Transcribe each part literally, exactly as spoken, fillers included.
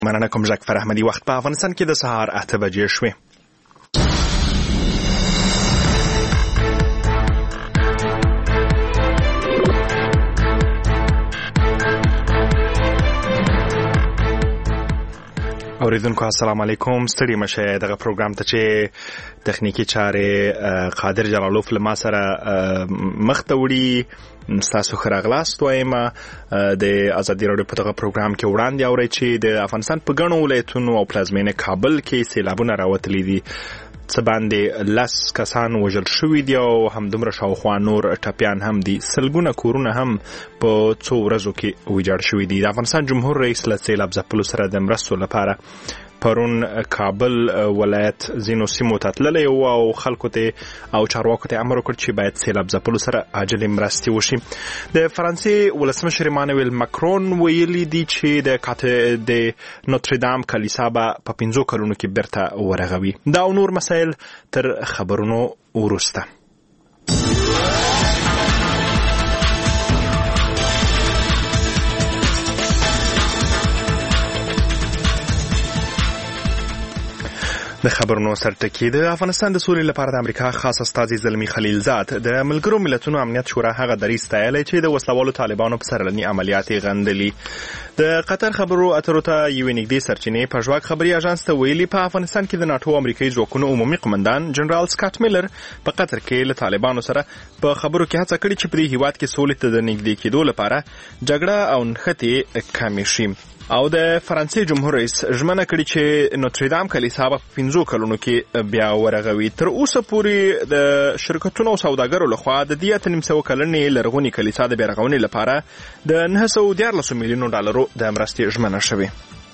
مننه کوم ژغفر احمدي. وخت په افغانستان کې د سهار اته بجې شوې. اوریدونکو السلام علیکم. ستړي مشه دغه پروګرام ته چې تخنیکی چارې قادر جلالوف له ما سره مخ ته وړي. ستاسو ښه راغلاست وایم. د ازادي راډیو په دغه پروګرام کې وړاندې اورئ چې د افغانستان په ګڼو ولایتونو او پلازمینه کابل کې سیلابونه راوتلي دي. څه باندې لس کسان وژل شوي دي او همدومره شاوخوا نور ټپیان هم دي. سلګونه کورونه هم په څو ورځو کې ویجاړ شوي دي. د افغانستان جمهور رئیس له سیلاب ځپلو سره د مرستو لپاره پرون کابل ولایت ځینو سیمو ته تللی و او خلکو ته او چارواکو ته امر وکړ چې باید سیلاب ځپلو سره عاجلې مرستې وشي. د فرانسې ولسمشر ایمانویل ماکرون ویلي دي چې د کاته د نوتردام کلیسا به په پنځو کلونو کې بیرته ورغوي. دا او نور مسایل تر خبرونو وروسته. د خبرونو سرټکی. د افغانستان د سولې لپاره د امریکا خاص استازي زلمی خلیلزاد د ملګرو ملتونو امنیت شورا هغه دریځ ستایلی چې د وسلوالو طالبانو په سرلني عملیات غندلي. د قطر خبرو اترو ته یوې نږدې سرچینې په ژواک خبري اژانس ته ویلي په افغانستان کې د ناټو امریکایي ځواکونو عمومي قومندان جنرال سکاټ میلر په قطر کې له طالبانو سره په خبرو کې هڅه کړې چې په دې هیواد کې سولې ته د نږدې کېدو لپاره جګړه او نښتې کمې شي. او د فرانسې جمهور رئیس ژمنه کړې چې نوتردام کلیسا به په پنځو کلونو کې بیا ورغوي. تر اوسه پورې د شرکتونو او سوداګرو لخوا د دې اته نیم سوه کلنې لرغونې کلیسا د بیا رغونې لپاره د نهه سوه دیارلسو میلیونو ډالرو د مرستې ژمنه شوې.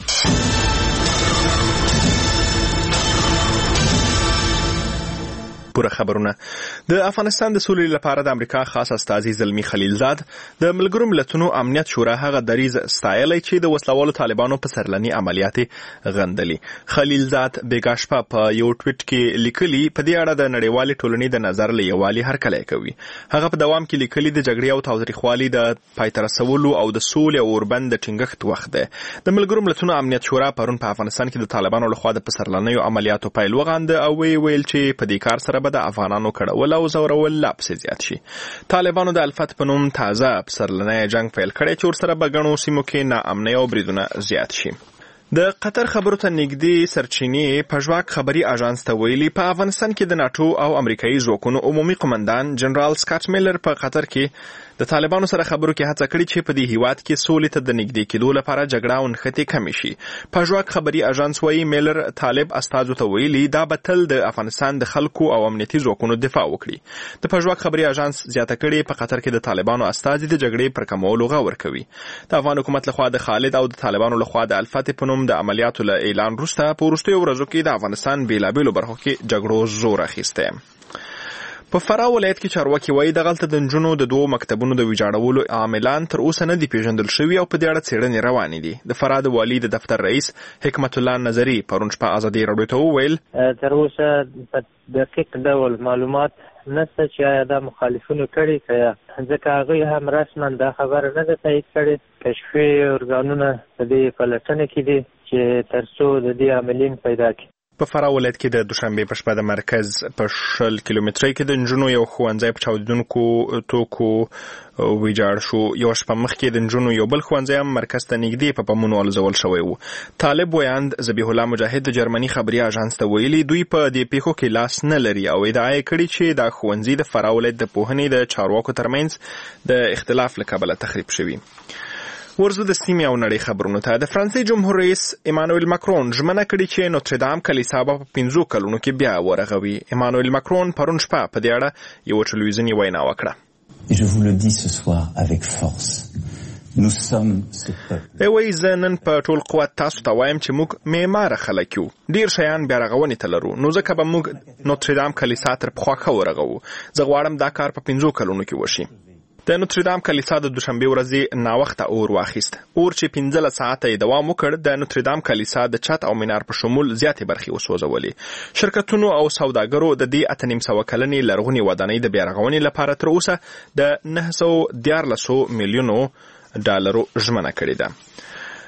پوره خبرونه. د افغانستان د سولې لپاره د امریکا خاص استازي زلمی خلیلزاد د ملګرو ملتونو امنیت شورا هغه دریځ ستایلی چې د وسلوالو طالبانو په سرلني عملیات غندلي. خلیلزاد بیګا شپه په یو ټویټ کې لیکلي په دې اړه د نړیوالې ټولنې د نظر له یووالي هرکلی کوي. هغه په دوام کې لیکلي د جګړې او تاوتریخوالي د پای ته رسولو او د سولې او اوربند د ټینګښت وخت دی. د ملګرو ملتونو امنیت شورا پرون په افغانستان کې د طالبانو لخوا د پسرلنیو عملیاتو پیل وغانده او ویل چې په دې کار سره د افغانانو کړول او زورول لا پسې زیات شي. طالبانو د الفت په نوم تازه پسرلنی جنگ پیل کړی چې ورسره به ګڼو سیمو کې ناامنۍ او بریدونه زیات شي. د قطر خبرو ته نږدې سرچینې په ژواک خبري اژانس ته ویلي په افغانستان کې د ناټو او امریکایي ځواکونو عمومي قومندان جنرال سکاټ میلر په قطر کې د طالبانو سره خبرو کې هڅه کړې چې په دې هیواد کې سولې ته د نږدې کېدو لپاره جګړه او نښتې کمې شي. په ژواک خبري اژانس وایي میلر طالب استازو ته ویلي دا به تل د افغانستان د خلکو او امنیتي ځواکونو دفاع وکړي. د په ژواک خبري اژانس زیاته کړې په قطر کې د طالبانو استازي د جګړې پر کمولو غږ ورکوي. د افغان حکومت لخوا د خالد او د طالبانو لخوا د الفت په نوم د عملیاتو له اعلان وروسته په وروستیو ورځو کې د افغانستان بیلابیلو برخو کې جګړو زور اخیستی. په فراه ولایت کې چارواکي وایي دغلته د نجونو د دوو مکتبونو د ویجاړولو عاملان تر اوسه نه دي پیژندل شوي او په دې اړه څېړنې روانې دي. د فراه د والي د دفتر رئیس حکمت الله نظري پرون شپه ازادي راډیو ته وویل تر اوسه په دقیق ډول معلومات نشته چې آیا دا مخالفینو کړي که ځکه هغوی هم رسما دا خبره نه ده تایید کړې. کشفي ارګانونه په دې پلټنه کې دي چې تر څو د دې عاملین پیدا کړي. په فراه ولایت کې د دوشنبې په شپه د مرکز په شل کیلومترۍ کې د نجونو یو ښوونځی په چاودېدونکو توکو ویجاړ شو. یو شپه مخکې د نجونو یو بل ښوونځی هم مرکز ته نږدې په بمونو الزول شوی و. طالب ویاند ذبیح الله مجاهد د جرمني خبري اژانس ته ویلي دوی په دې پیښو کې لاس نه لري او ادعا یې کړې چې دا ښوونځي د فراه ولایت د پوهنې د چارواکو ترمنځ د اختلاف له کبله تخریب شوي. ورزو د سیمې او نړۍ خبرونو ته. د فرانسې جمهور رئیس ایمانویل ماکرون ژمنه کړې چې نوتردام کلیسا به په پنځو کلونو کې بیا ورغوي. ایمانویل ماکرون پرون شپه په دې اړه یوه ټلویزیوني وینا وکړه. Je vous le dis ce soir avec force. Nous sommes ce peuple. وایي زه نن په ټول قوت تاسو ته وایم چې موږ معماره خلک یو. ډېر شیان بیا رغونې ته لرو نو ځکه به موږ نوتردام کلیسا تر پخوا ښه ورغوو. زه غواړم دا کار په پنځو کلونو کې وشي. د نوتردام کلیسا د دوشنبې ورځې ناوخته اور واخیست. اور چې پنځلس ساعته یې دوام وکړ د نوتردام کلیسا د چت او مینار په شمول زیاتې برخې وسوځولې. شرکتونو او سوداګرو د دې اته نیم سوه کلنې لرغونې ودانۍ د بیا رغونې لپاره تر اوسه د نهه سوه دیارلسو میلیونو ډالرو ژمنه کړې ده.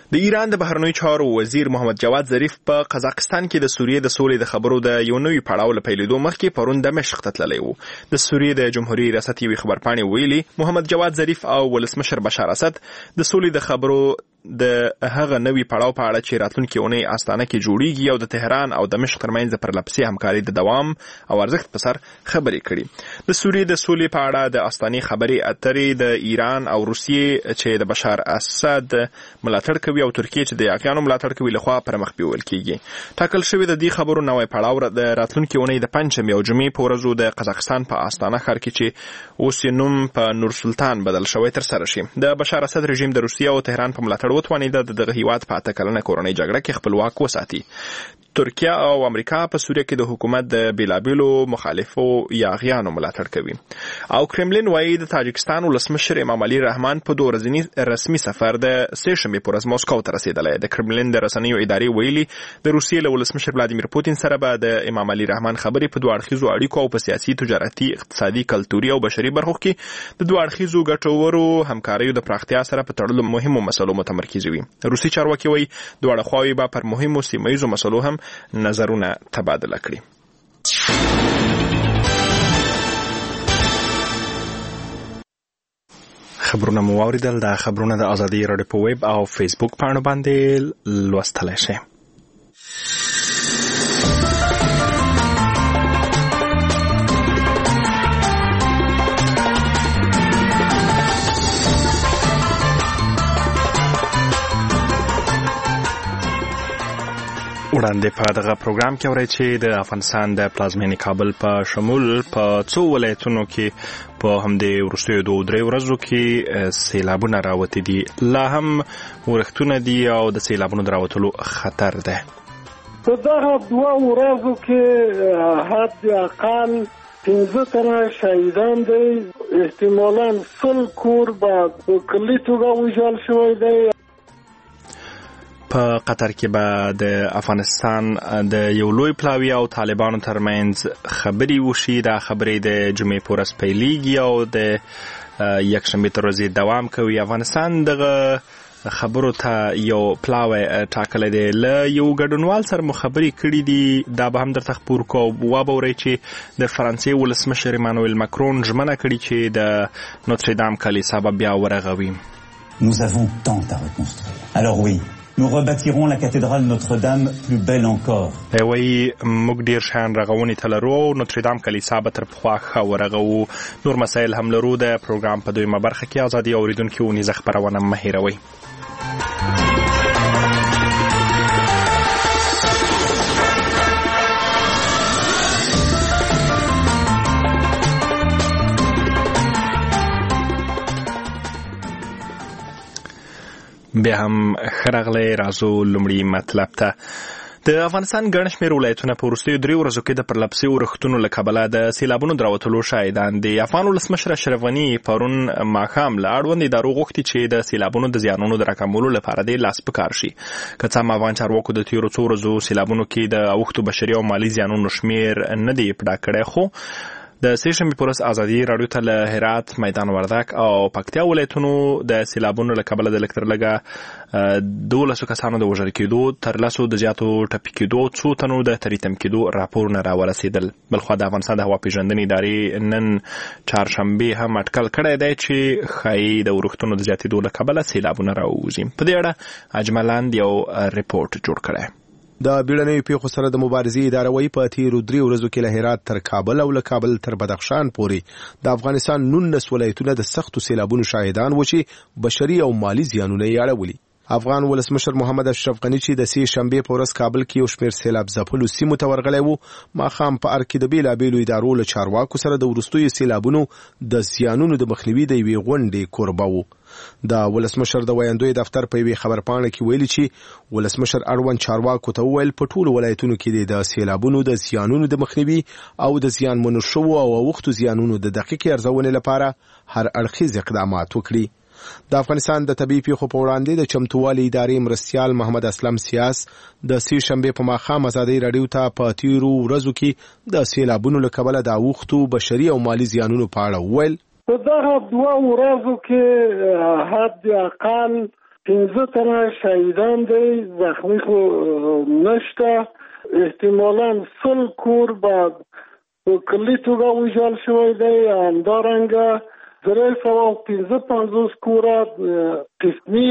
د ایران د بهرنیو چارو وزیر محمد جواد ظریف په قزاقستان کې د سوریې د سولې د خبرو د یو نوي پړاو له پیلېدو مخکې پرون دمشق ته تللی و. د سوریې د جمهوریت ریاست یوې خبرپاڼې ویلي محمد جواد ظریف او ولسمشر بشار اسد د سولې د خبرو د هغه نوي پړاو په اړه چې راتلونکي اونۍ استانه کې جوړیږي او د تهران او دمشق ترمنځ د پرلپسې همکارۍ د دوام او ارزښت په سر خبرې کړي. د سوریې د سولې په اړه د استانې خبرې اترې د ایران او روسیې چې د بشار اسد ملاتړ کوي او ترکیه چې د یاغیانو ملاتړ کوي لخوا پر مخ بیول کیږي. ټاکل شوی د دې خبرو نوی پړاو د راتلونکي اونۍ د پنځمې او جمعې په ورځو د قزاقستان په استانه ښار کې چې اوس یې نوم په نور سلطان بدل شوی تر سره شي. د بشار اسد رژیم د روسیې او تهران په ملاتړ وتوانېده د هیواد په اته کلنه کورنۍ جګړه کې خپل واک وساتي. ترکیه او امریکا په سوریه کې د حکومت د بیلابیلو مخالفو یاغیانو ملاتړ کوي. او کرملین وايي د تاجکستان ولسمشر امام علي رحمان په دوه ورځني رسمي سفر د سه شنبې په ورځ مسکو ته رسیدلی. د کرملین د رسنیو ادارې ویلي د روسیې له ولسمشر ولادیمیر پوتین سره به د امام علي رحمان خبرې په دوه اړخیزو اړیکو او په سیاسي، تجارتي، اقتصادي، کلتوري او بشري برخو کې د دوه اړخیزو ګټورو همکاریو د پراختیا سره په تړلو مهمو مسلو متمرکز وي. روسي چارواکي وايي دواړه خواوې به پر مهمو سیمه ییزو مسلو هم نظرونه تبادله کړي. خبرونه مو واوریدل. د خبرونه د ازادي راډیو په ویب او فیسبوک پاڼو باندې لوستلی شئ. وړاندې په دغه پروګرام کې اورئ چې د افغانستان د پلازمینې کابل په شمول په څو ولایتونو کې په همدې وروستیو دوه درې ورځو کې سیلابونه راوتي دي. لا هم ورښتونه دي او د سیلابونو د راوتلو خطر ده. په دغه دوه ورځو کې حد اقل پنځه تنه شهیدان دي. احتمالاً سل کور به په کلي توګه ویجاړ شوی دی. په قطر کې به د افغانستان د یو لوی پلاوي او طالبانو ترمنځ خبرې وشي. دا خبرې د جمعې په ورځ پیلېږي او د یکشنبې تر ورځې دوام کوي. افغانستان دغه خبرو ته یو پلاوی ټاکلی دی. له یو ګډونوال سره مو خبرې کړي دي. دا به هم درته خپور کوو. وبورئ چې د فرانسې ولسمشر ایمانوئل ماکرون ژمنه کړې چې د نوتردام کلیسا به بیا ورغوي. Nous avons tant à reconstruire. Alors oui, nous rebâtirons la cathédrale Notre-Dame plus belle encore. وی موږ ډیر شان رغونې ته لرو. نوتردام کلیسا به تر پخوا ښه ورغوو. نور مسایل هم لرو. د پروګرام په دویمه برخه کې ازادي اوریدونکو ونیزه خپرونه مه هېروئ. بیا هم ښه راغلی. راځو لومړي مطلب ته. د افغانستان ګڼ شمېر ولایتونه په وروستیو درې ورځو کې د پرلپسې ورښتونو له کبله د سیلابونو د راوتلو شاهدان دي. افغان ولسمشر اشرف غني پرون ماښام له اړوند ادارو غوښتي چې د سیلابونو د زیانونو د راکمولو لپاره دې لاس په کار شي. که څه هم افغان چارواکو د تېرو څو ورځو سیلابونو کې د اوښتو بشري او مالي زیانونو شمېر نه دی پډه کړی، خو د سه شنبې په ورځ ازادي راډیو ته له هرات، میدان وردګ او پکتیا ولایتونو د سیلابونو له کبله د لږ تر لږه دولسو کسانو د وژل کېدو، تر لسو د زیاتو ټپي کېدو، څو تنو د تریتم کېدو راپورونه راورسېدل. بلخوا د افغانستان د هوا پیژندنې ادارې نن چهارشنبې هم اټکل کړی دی چې ښایي د ورښتونو د زیاتېدو له کبله سیلابونه راووځي. په دې اړه اجملاند یو ریپورټ جوړ کړی. د بیړنیو پیښو سره د مبارزې اداره وایي په تیرو درې ورځو کې له هرات تر کابل او له کابل تر بدخشان پورې د افغانستان نولس ولایتونه د سختو سیلابونو شاهدان و چې بشري او مالي زیانونه یې اړولي. افغان ولسمشر محمد اشرف غني چې د سه شنبې په ورځ کابل کې یو شمېر سیلاب ځپلو سیمو ته ورغلی و، ماښام په ار کې د بیلابیلو ادارو له چارواکو سره د وروستیو سیلابونو د زیانونو د مخنیوي د یوې غونډې کوربه و. د ولسمشر د ویاندوی دفتر په یوې خبرپاڼه کې ویلي چې ولسمشر اړوند چارواکو ته وویل په ټولو ولایتونو کې د سیلابونو د زیانونو د مخنیوي او د زیانمنو شوو او اوښتو زیانونو د دقیقې ارزونې لپاره هر اړخیز اقدامات وکړي. د افغانستان د طبي پیښو په وړاندې د چمتووالي ادارې مرستیال محمد اسلم سیاس د سه شنبې په ماښام ازادي راډیو ته په تیرو ورځو کې د سیلابونو له کبله د اوښتو بشري او مالي زیانونو په اړه وویل. په دغه دوه ورځو کې حد اقل پنځه تنه شهیدان دی، زخمی خو نشته. احتمالاً سل کور به په کلي توګه ویجاړ شوی دی، همدارنګه درې سوه پنځه پنځوس کوره قسمي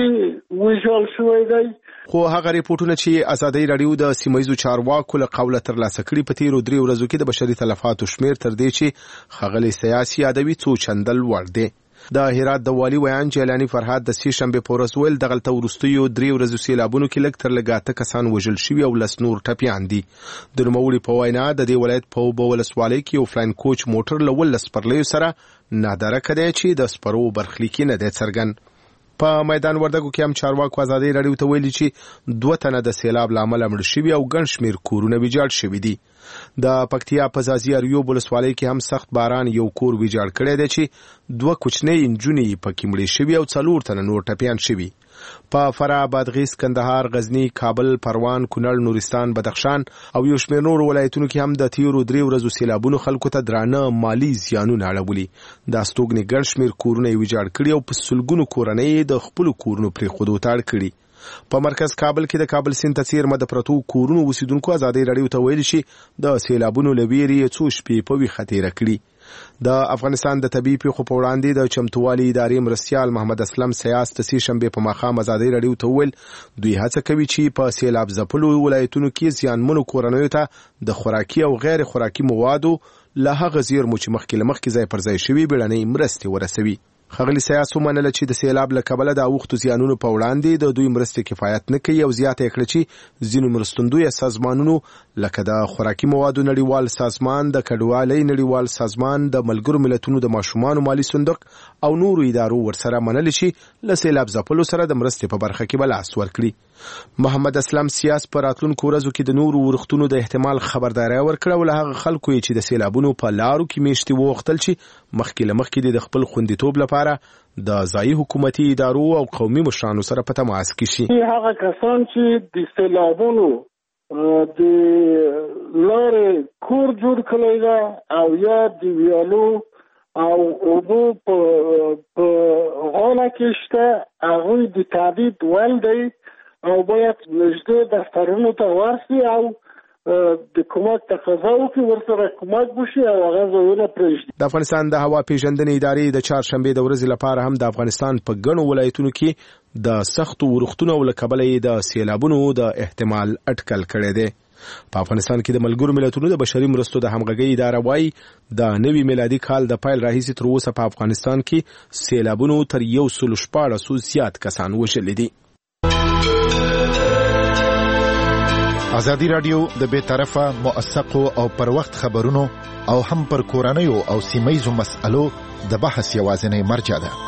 ویجاړ شوی دی. خو هغه ریپورتونه چې ازادي راډیو د سیمایي چارواکو له قوله ترلاسه کړي په تیرو درې ورځو کې د بشري تلفاتو شمیر تر دې چې ښاغلي سیاسي ادبي څو چندل وړ دی. د هرات د والي ویان جیلانی فرهاد د سې شنبه په ورځ ویل دغلته وروستیو درې ورځو سیلابونو کې لږ تر لږه اته کسان وژل شوي او لس نور ټپیان دي. د نوموړي په وینا د دې ولایت په اوبه ولسوالۍ کې یو فلاین کوچ موټر له ولس سپرلیو سره نادرکه دی چې د سپرو برخلیکي نه دی څرګند. په میدان وردګو کې هم چارواکو ازادي راډیو ته ویلي چې دوه تنه د سیلاب له امله مړه شوي او ګڼ شمېر کورونه ویجاړ شوي دي. د پکتیا په ځاځي اریوب ولسوالۍ کې هم سخت باران یو کور ویجاړ کړی دی چې دوه کوچنۍ نجونې پکې مړې شوي او څلور تنه نور ټپیان شوي. په فراه، بادغیس، کندهار، غزنی، کابل، پروان، کونړ، نورستان، بدخشان او یو شمېر نور ولایتونو کې هم د تیرو درې ورځو سیلابونو خلکو ته درانه مالی زیانونه اړولي. دا ستوګنې ګڼ شمېر کورونه یې ویجاړ کړي او په سلګونو کورنۍ د خپلو کورونو پرېښودو ته اړ کړي. په مرکز کابل کې د کابل سیند ته څیرمه د پرتو کورونو اوسیدونکو ازادي راډیو ته ویلي چې د سیلابونو له ویرې څو شپې په ویښه تېره کړي. د افغانستان د طبي پیښو په وړاندې د چمتووالي ادارې مرستیال محمد اسلم سیاس د سې شنبې په ماښام ازادي راډیو ته وویل دوی هڅه کوي چې په سیلاب ځپلو ولایتونو کې زیانمنو کورنیو ته د خوراکي او غیر خوراکي موادو له هغه زیرمو چې مخکې له مخکې ځای پر ځای شوي بیړنۍ مرستې ورسوي. ښاغلي سیاس ومنله چې د سیلاب له کبله د اوښتو زیانونو په وړاندې د دوی مرستې کفایت نه کوي او زیاته یې کړه چې ځینو مرستندویه سازمانونو لکه د خوراکي موادو نړیوال سازمان، د کډوالۍ نړیوال سازمان، د ملګرو ملتونو د ماشومانو مالي صندوق او نورو ادارو ورسره منلي چې له سیلاب ځپلو سره د مرستې په برخه کې به لاس ورکړي. محمد اسلم سیاس په راتلونکو ورځو کې د نورو ورښتونو د احتمال خبرداری ورکړه او له هغه خلکو یې چې د سیلابونو په لارو کې میشتې وغوښتل چې مخکې له مخکې د خپل خوندیتوب لپاره د ځایي حکومتي ادارو او قومي مشرانو سره په تماس کې شي. هغه کسان چې د سیلابونو د لارې کور جوړ کړی ده او یا د ویالو او اوبو په غاړه کې شته هغوی د تعدید ول دی او باید نږدې دفترونو ته ورسي او د کومک تقاضا وکړي، ورسره کومک وشي او هغه ځایونه پرېږدي. د افغانستان د هوا پیژندنې ادارې د چهارشنبې د ورځې لپاره هم د افغانستان په ګڼو ولایتونو کې د سختو ورښتونو له کبله یې د سیلابونو د احتمال اټکل کړی دی. په افغانستان کې د ملګرو ملتونو د بشري مرستو د همغږۍ اداره وایي د نوي میلادي کال د پیل راهیسې تر اوسه په افغانستان کې سیلابونو تر یو سل شپاړسو زیات کسان وژلي دي. ازادي راډیو د بې طرفه، موثقو او پر وخت خبرونو او هم پر کورنیو او سیمه‌یزو مسألو د بحث یوازینی مرجع ده.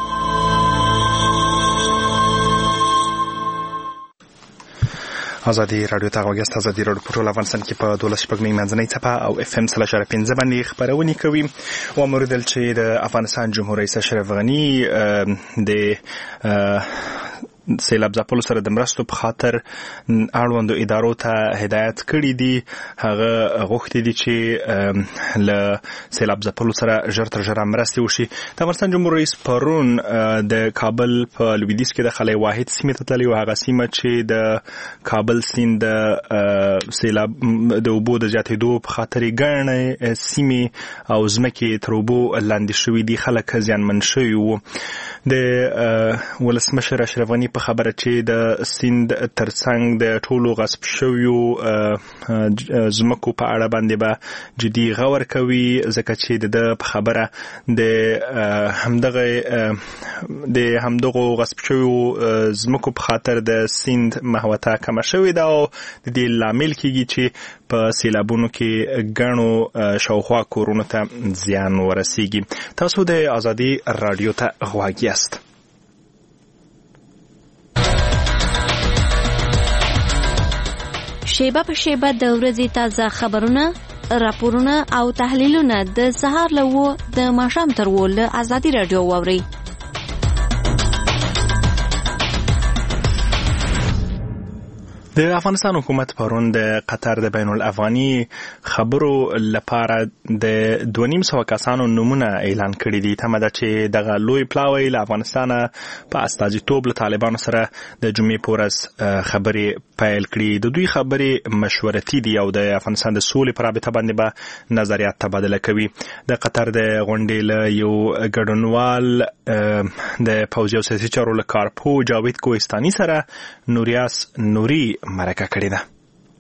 ازادي راډیو ته غوږ یاست. ازادي راډیو په ټول افغانستان کې په دولس شپږمې منځنۍ څپه او اف ام سل اشاره پنځه باندې خپرونې کوي. وموردل چې د افغانستان جمهور رئیس اشرف غني د سیلاب ځپلو سره د مرستو په خاطر اړوندو ادارو ته هدایت کړي دي. هغه غوښتي دي چې له سیلاب ځپلو سره ژر تر ژره مرستې وشي. د افغانستان جمهور رئیس پرون د کابل په لویدیځ کې د خلای واحد سیمې ته تللی و، هغه سیمه چې د کابل سیند د سیلاب د اوبو د زیاتېدو په خاطر ګڼې سیمې او ځمکې تر اوبو لاندې شوي دي، خلک زیانمن شوي وو. د ولسمشر اشرف غني په خبره چې د سیند ترڅنګ د ټولو غصب شویو ځمکو په اړه باندې به جدي غور کوي، ځکه چې د په خبره د همدغه د همدغو غصب شویو ځمکو په خاطر د سیند محوطه کمه شوې ده او د دې لامل کېږي چې په سیلابونو کې ګڼو شاوخوا کورونو ته زیان ورسیږي. تاسو د ازادي راډیو ته غوږ یاست. شیبه په شیبه د ورځې تازه خبرونه، راپورونه او تحلیلونه د سهار له وو د ماښام تر وو له ازادي راډیو واورئ. د افغانستان حکومت پرون د قطر د بین الافغاني خبرو لپاره د دوه نیم سوه کسانو نومونه اعلان کړي دي. تمه ده چې دغه لوی پلاوی له افغانستانه په استازیتوب له طالبانو سره د جمعې په ورځ خبرې پیل کړي. د دوی خبرې مشورتي دي او د افغانستان د سولې په رابطه باندې به نظریات تبادله کوي. د قطر د غونډې له یو ګډونوال د پوځي او سیاسي چارو له کارپوه جاوید کوهستاني سره نوریاس نوري مرکه کړې ده.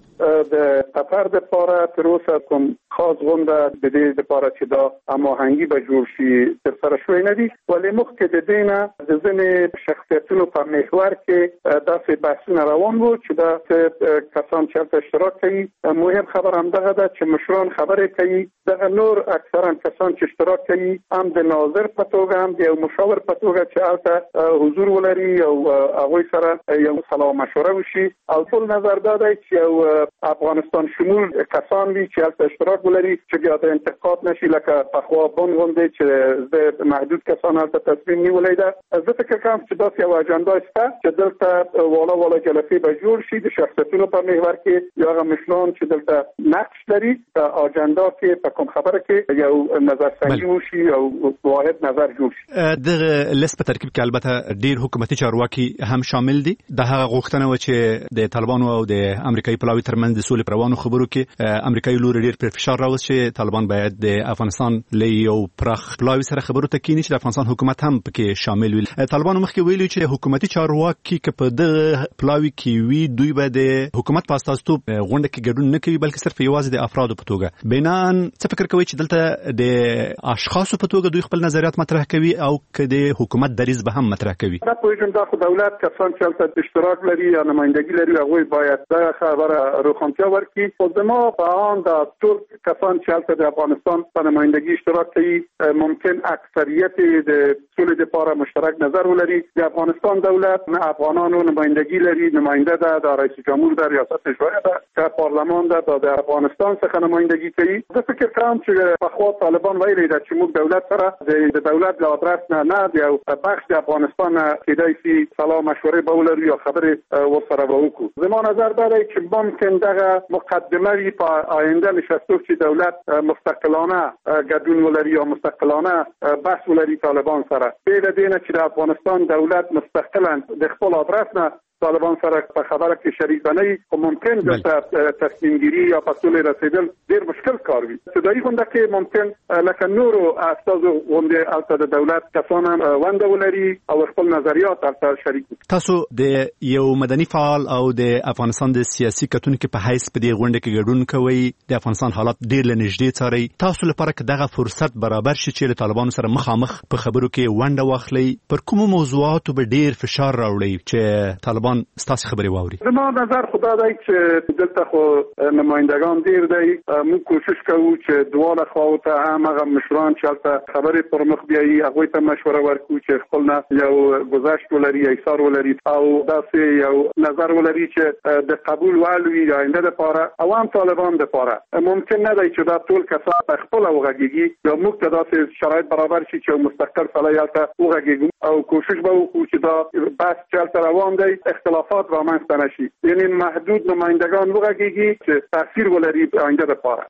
د قطر د پاره تر اوسه کوم خاص غونډه د دې د پاره چې دا هماهنګي به جوړ شي تر سره شوی نه دي، ولې مخکې د دې نه د ځینې شخصیتونو په محور کې داسې بحثونه روان وو چې دا کسان چې هلته اشتراک کوي. مهم خبر همدغه ده چې مشران خبرې کوي، دغه نور اکثرا کسان چې اشتراک کوي هم د ناظر په توګه هم د یو مشاور په توګه چې هلته حضور ولري او هغوی سره یو سلا مشوره وشي. او ټول نظر دا دی چې یو افغانستان شمول کسان وي چې هلته اشتراک ولري، چې بیا د انتقاد نشي لکه پخوا بون غوندې چې د محدود کسان هلته تصمیم نیولی ده. زه فکر کوم چې داسې یو اجنډا شته چې دلته والا والا جلسې به جوړ شي د شخصیتونو په محور کې، یا هغه مشران چې دلته نقش لري په اجنډا کې په کوم خبره کې یو نظرسنجي وشي او واحد نظر جوړ شي. دغه لیست په ترکیب کې البته ډیر حکومتي چارواکي هم شامل دي. د هغه غوښتنه و چې د طالبانو او د امریکایي پلاوي ترمنځ د سولې پر روانو خبرو کې امریکایي لور ډیر پر فشار راوست چې طالبان باید د افغانستان له یو پراخ پلاوي سره خبرو ته کینی چې د افغانستان حکومت هم پکې شامل وي. طالبان مخکې ویلي چې حکومتي چارواکي که په دغه پلاوي کې وي دوی به د حکومت په استازیتوب غونډه کې ګډون نه کوي بلکې صرف یوازې د افرادو په توګه. بناً څه فکر کوي چې دلته د اشخاصو په توګه دوی خپل نظریات مطرح کوي او که د حکومت دریځ به هم مطرح کوي؟ دا پوهیږم دا خو دولت کسان چې هلته اشتراک لري یا نمایندګي لري هغوی باید دا خبره روښانتیا ورکړي. خو زما په آن دا ټول کسان چې هلته د افغانستان په نمایندګي اشتراک کوي ممکن اکثریت د سولې دپاره مشترک نظر ولري. د افغانستان دولت نه افغانانو نمایندګي لري، نماینده ده، د رئیس جمهور ده، ریاست جمهوریت ده، که پارلمان ده د افغانستان څخه نمایندګي کوي. زه فکر کوم چې پخوا طالبان ویلي ده چې موږ دولت سره د دولت له ادرس نه نه د یو بخش د افغانستان نه کېدای شي سلا مشورې به ولرو یا خبرې ورسره به وکړو. زما نظر دا دی چې ممکن دغه مقدمه وي په آینده نشستو چې دولت مستقلانه ګډون ولري یا مستقلانه بحث ولري طالبان سره، بې له دې نه چې د افغانستان دولت مستقلا د خپل ادرس نه طالبان سره په خبره کې شریک نه وي، خو ممکن دلته تصمیم گیری یا په سولې رسیدل ډېر مشکل کار وي. ابتدایي غونډه کې ممکن لکه نورو استازو غونډې هلته د دولت کسان هم ونډه ولري او خپل نظریات هلته شریک وي. تاسو د یو مدني فعال او د افغانستان د سیاسي کتونکو په حیث په دې غونډه کې ګډون کوئ، د افغانستان حالات ډېر له نږدې څارئ. تاسو لپاره که دغه فرصت برابر شي چې له طالبانو سره مخامخ په خبرو کې ونډه واخلئ، پر کومو موضوعاتو به ډېر فشار راوړئ چې طالبان ستاسو خبرې واوري؟ زما نظر خدا دی چې دلته خو نمایندگان ډیر دی. موږ کوشش کوو چې دواړه خواو ته هم هغه مشران چې هلته خبرې پر مخ بیایي هغوی ته مشوره ورکړو چې خپل نه یو گذشت ولري، ایثار ولري او داسې یو نظر ولري چې د قبول وړ وي د آینده دپاره او هم طالبان دپاره. ممکن نه دی چې دا ټول کسان په خپله وغږېږي یا موږ ته داسې شرایط برابر شي چې مستقل سړی هلته وغږېږو او کوشش به وکړو چې دا بحث چې هلته روان دی اختلافات رامنځته نشي، یعنی محدود نمایندگان وغږېږي چې تاثیر ولري په آینده دپاره.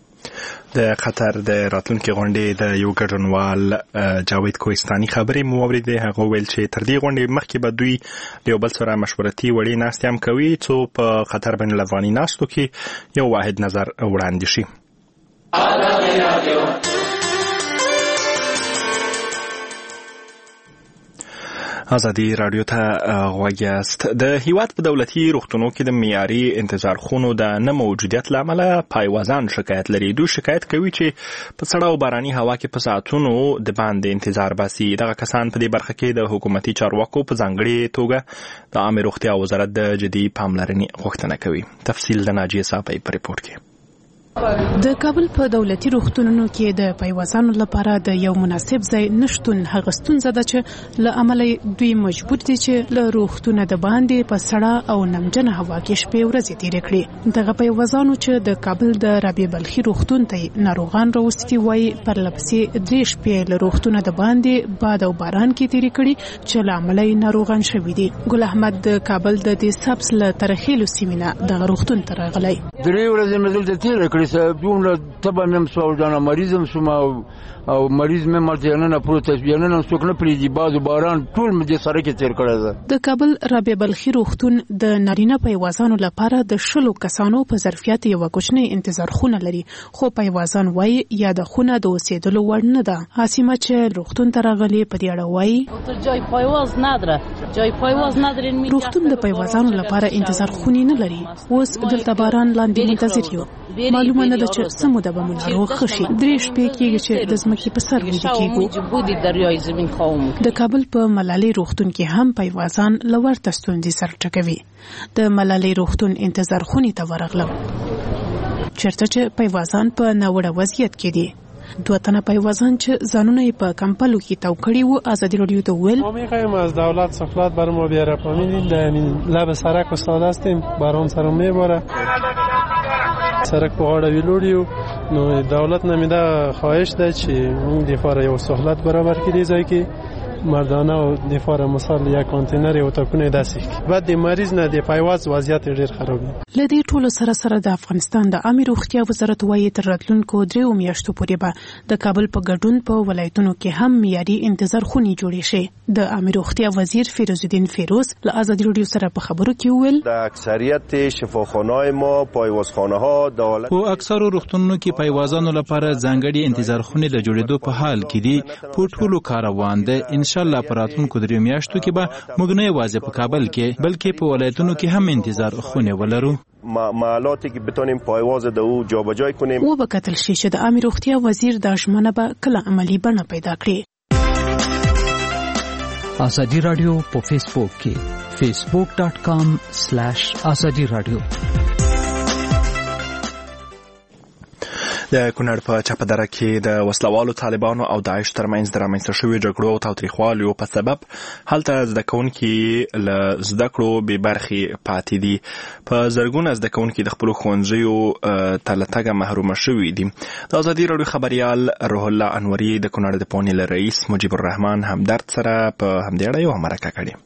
د قطر د راتلونکي غونډې د یو ګډونوال جاوید کوهستاني خبرې مو واورېدې. هغه ویل چې تر دې غونډې مخکې به دوی له یو بل سره مشورتي وړې ناستې هم کوي څو په قطر بین الافغاني ناستو کې یو واحد نظر وړاندې شي. ازادي رادیو ته غوږ یاست. د هیواد په دولتي روغتونونو کې د معیاري انتظار خونو د نه موجودیت له امله پایوازان شکایت لري. دوی شکایت کوي چې په سړه او باراني هوا کې په ساعتونو د باندې انتظار باسي. دغه کسان په دې برخه کې د حکومتي چارواکو په ځانګړې توګه د عامه روغتیا وزارت د جدي پاملرنې غوښتنه کوي. تفصیل د ناجیه صافی په ریپورت کې. د کابل په دولتي روغتونونو کې د پیوازانو لپاره د یو مناسب ځای نشټون هغه ستونزه ده چې له امله دوی مجبور دي چې له روغتونه د باندې په سړه او نمجنه هوا کې شپې ورځې تیرې کړي. دغه پیوازانو چې د کابل د رابعه بلخي روغتون ته ناروغان راوستي وای پر لپسې درې شپې له روغتونه د باندې باد او باران کې تیرې کړي چې له امله ناروغان شوي دي. ګل احمد د کابل د دې سبس له ترخیلو سیمینه د روغتون ته راغلی. درې ورځې مې دلته تیرې کړې دومره تبه مې هم سوه دا مریض هم شوم او مریض مې مالته نن پروت نن هم څوک نه پرېږدي باد و باران ټول مې دې سره کې تیر کړی ده. د کابل رابعه بلخي روغتون د نارینه پیوازانو لپاره د شلو کسانو په ظرفیت یو کوچنی انتظار خونه لري خو پیوازان وایي یا د خونه د اوسېدلو وړ نه ده. حاسمه چې روغتون ته راغلي په دې اړه وایي جای پیواز نداره جای پیواز ندارین. روغتون د پیوازانو لپاره انتظار خونې نه لري. اوس دلته باران لاندې منتظر یو. معلومه نه ده چې څه موده به مو ناروغ ښه شي. درې شپې کېږي چې د ځمکې په سر ویده کېږو. د کابل په ملالۍ روغتون کې هم پیوازان له ورته ستونزې سره ټکوي. د ملالۍ روغتون انتظار خونې ته ورغلم چېرته چې پیوازان په ناوړه وضعیت کې دي. دو تنه پیوازان چې ځانونه یې په کمپلو کې تاو کړي وو ازادي رادیو ته وویل ما می‌خوایم از دولت سفارت بر ما بیاره پامین در لب سرک استاد هستیم باران سر میباره سرک په غاړه ویلوړیو نو دولت نمیده خواهش ده چې اون دفاع یو سهولت برابر کړي ځای کې مردانه او دفاع مثال یک کانتینر او تاکونه داسې بعد د مریض نه د پیواز وضعیت ډیر خرابي. لدې ټولو سره سره د افغانستان د عامه روغتیا وزارت وايي تر راتلونکو دریو میاشتو پورې به د کابل په ګډون په ولایتونو کې هم معیاري انتظار خونې جوړې شي. د عامه روغتیا وزیر فیروز الدین فیروز له آزادی رادیو سره په خبرو کې وویل د اکثریت شفاخانه‌های ما پایوازخانه‌ها دولت په اکثرو روغتونونو کې پیوازانو لپاره ځانګړي انتظار خونې د جوړېدو په حال کې دي. په ټولو کاروان ده ان شاء الله په راتلونکو دریو میاشتو کې به موږ نه یوازې په کابل کې بلکې په ولایتونو کې هم انتظار خونې ولرو. معلوماتی که بتونیم پایواز د او جابجایی کنیم. و به کتل شي چې د عامه روغتیا وزیر دا ژمنه به کله عملی بڼه پیدا کړي. آزادی رادیو په فیسبوک کې facebook dot com slash azadi radio. د کونړ په چپدره کې د وسلوالو طالبانو او داعش ترمنځ د رامنځته شویو جګړو او تاوتریخوالیو په سبب هلته زده کوونکي له زده کړو بې برخې پاتې دي. په زرګونه زده کوونکي د خپلو ښوونځیو ته له تګه محرومه شوي دي. د ازادي راډیو خبریال روح الله انوري د کونړ د پونې له رئیس مجیب الرحمن همدرد سره په همدې اړه یوه مرکه کړې.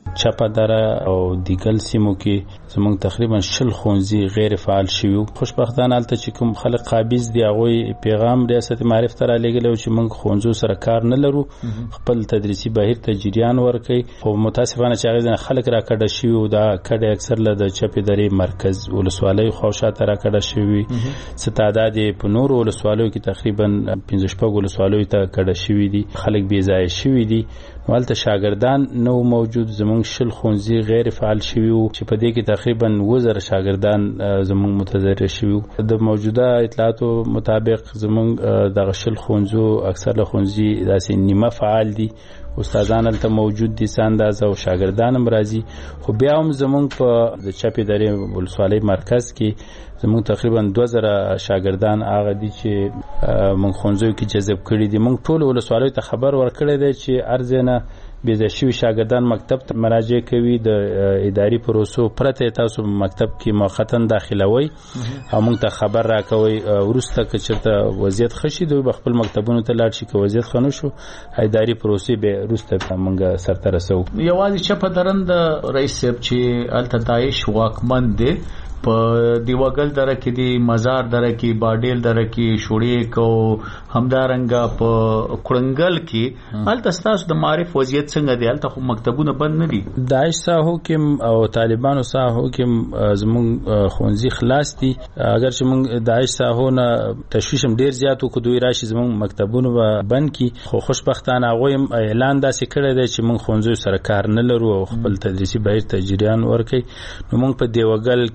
چپدره او دیګل سیمو کې زموږ تقریبا شل ښوونځي غیر فعال شوي. خوشبختانه هلته چې کوم خلک قابض دي هغوی پیغام ریاست معارف ته رالیږلی چې موږ ښوونځیو سره کار نه لرو خپل تدریسي بهیر ته جریان ورکوي. خو متاسفانه چې هغې ځینې خلک راکډه شوي او دا کډې اکثر له د چپې درې مرکز ولسوالیو خواوشاته راکډه شوي. څه تعداد یې په نورو ولسوالیو کې تقریبا پنځه شپږ ولسوالیو ته کډه شوي دي. خلک بې ځایه شوي دي. والته شاګردان نو موجود زموږ شل ښوونځي غیر فعال شوي وو چې په دې کې تقریبا اووه زره شاګردان زموږ متضرر شوي وو. د موجوده اطلاعاتو مطابق زموږ دغه شل ښوونځو اکثر له ښوونځي داسې نیمه فعال دي. استادان هلته موجود دي څه اندازه او شاګردان هم راځي. خو بیا هم زموږ په د چپې درې ولسوالۍ مرکز کې زموږ تقریبا دوه زره شاګردان هغه دي چې موږ ښوونځیو کې جذب کړي دي. موږ ټولو ولسوالیو ته خبر ورکړی دی چې هر ځای نه بې ځای شوي شاګردان مکتب ته مراجعه کوي. د اداري پروسو پرته تاسو مکتب کې موقتا داخلوئ او موږ ته خبر راکوئ. وروسته که چېرته وضعیت ښه شي دوی به خپل مکتبونو ته لاړ شي. که وضعیت ښه نه شو اداري پروسې به وروسته موږ سرته رسوو. یوازې چپدرن د رئیس صاحب چې هلته داعش واکمن دی په دیوګل دره کې دی مزار دره کې باډیل دره کې شوړیک او همدارنګه په کړنګل کې هلته ستاسو د معرف وضعیت څنګه دی؟ هلته خو مکتبونه بند نه دي. داعش ساحو کې او طالبانو ساحو کې زموږ ښوونځي خلاص دي. اگر چې موږ داعش ساحو نه تشویش هم ډیر زیات وکړو دوی راشي زموږ مکتبونه به بند کړي. خو خوشبختانه هغوی هم اعلان داسې کړی دی چې موږ ښوونځیو سره کار نه لرو او خپل تدریسي بهیر ته جریان ورکوي. نو موږ په دیوګل کې او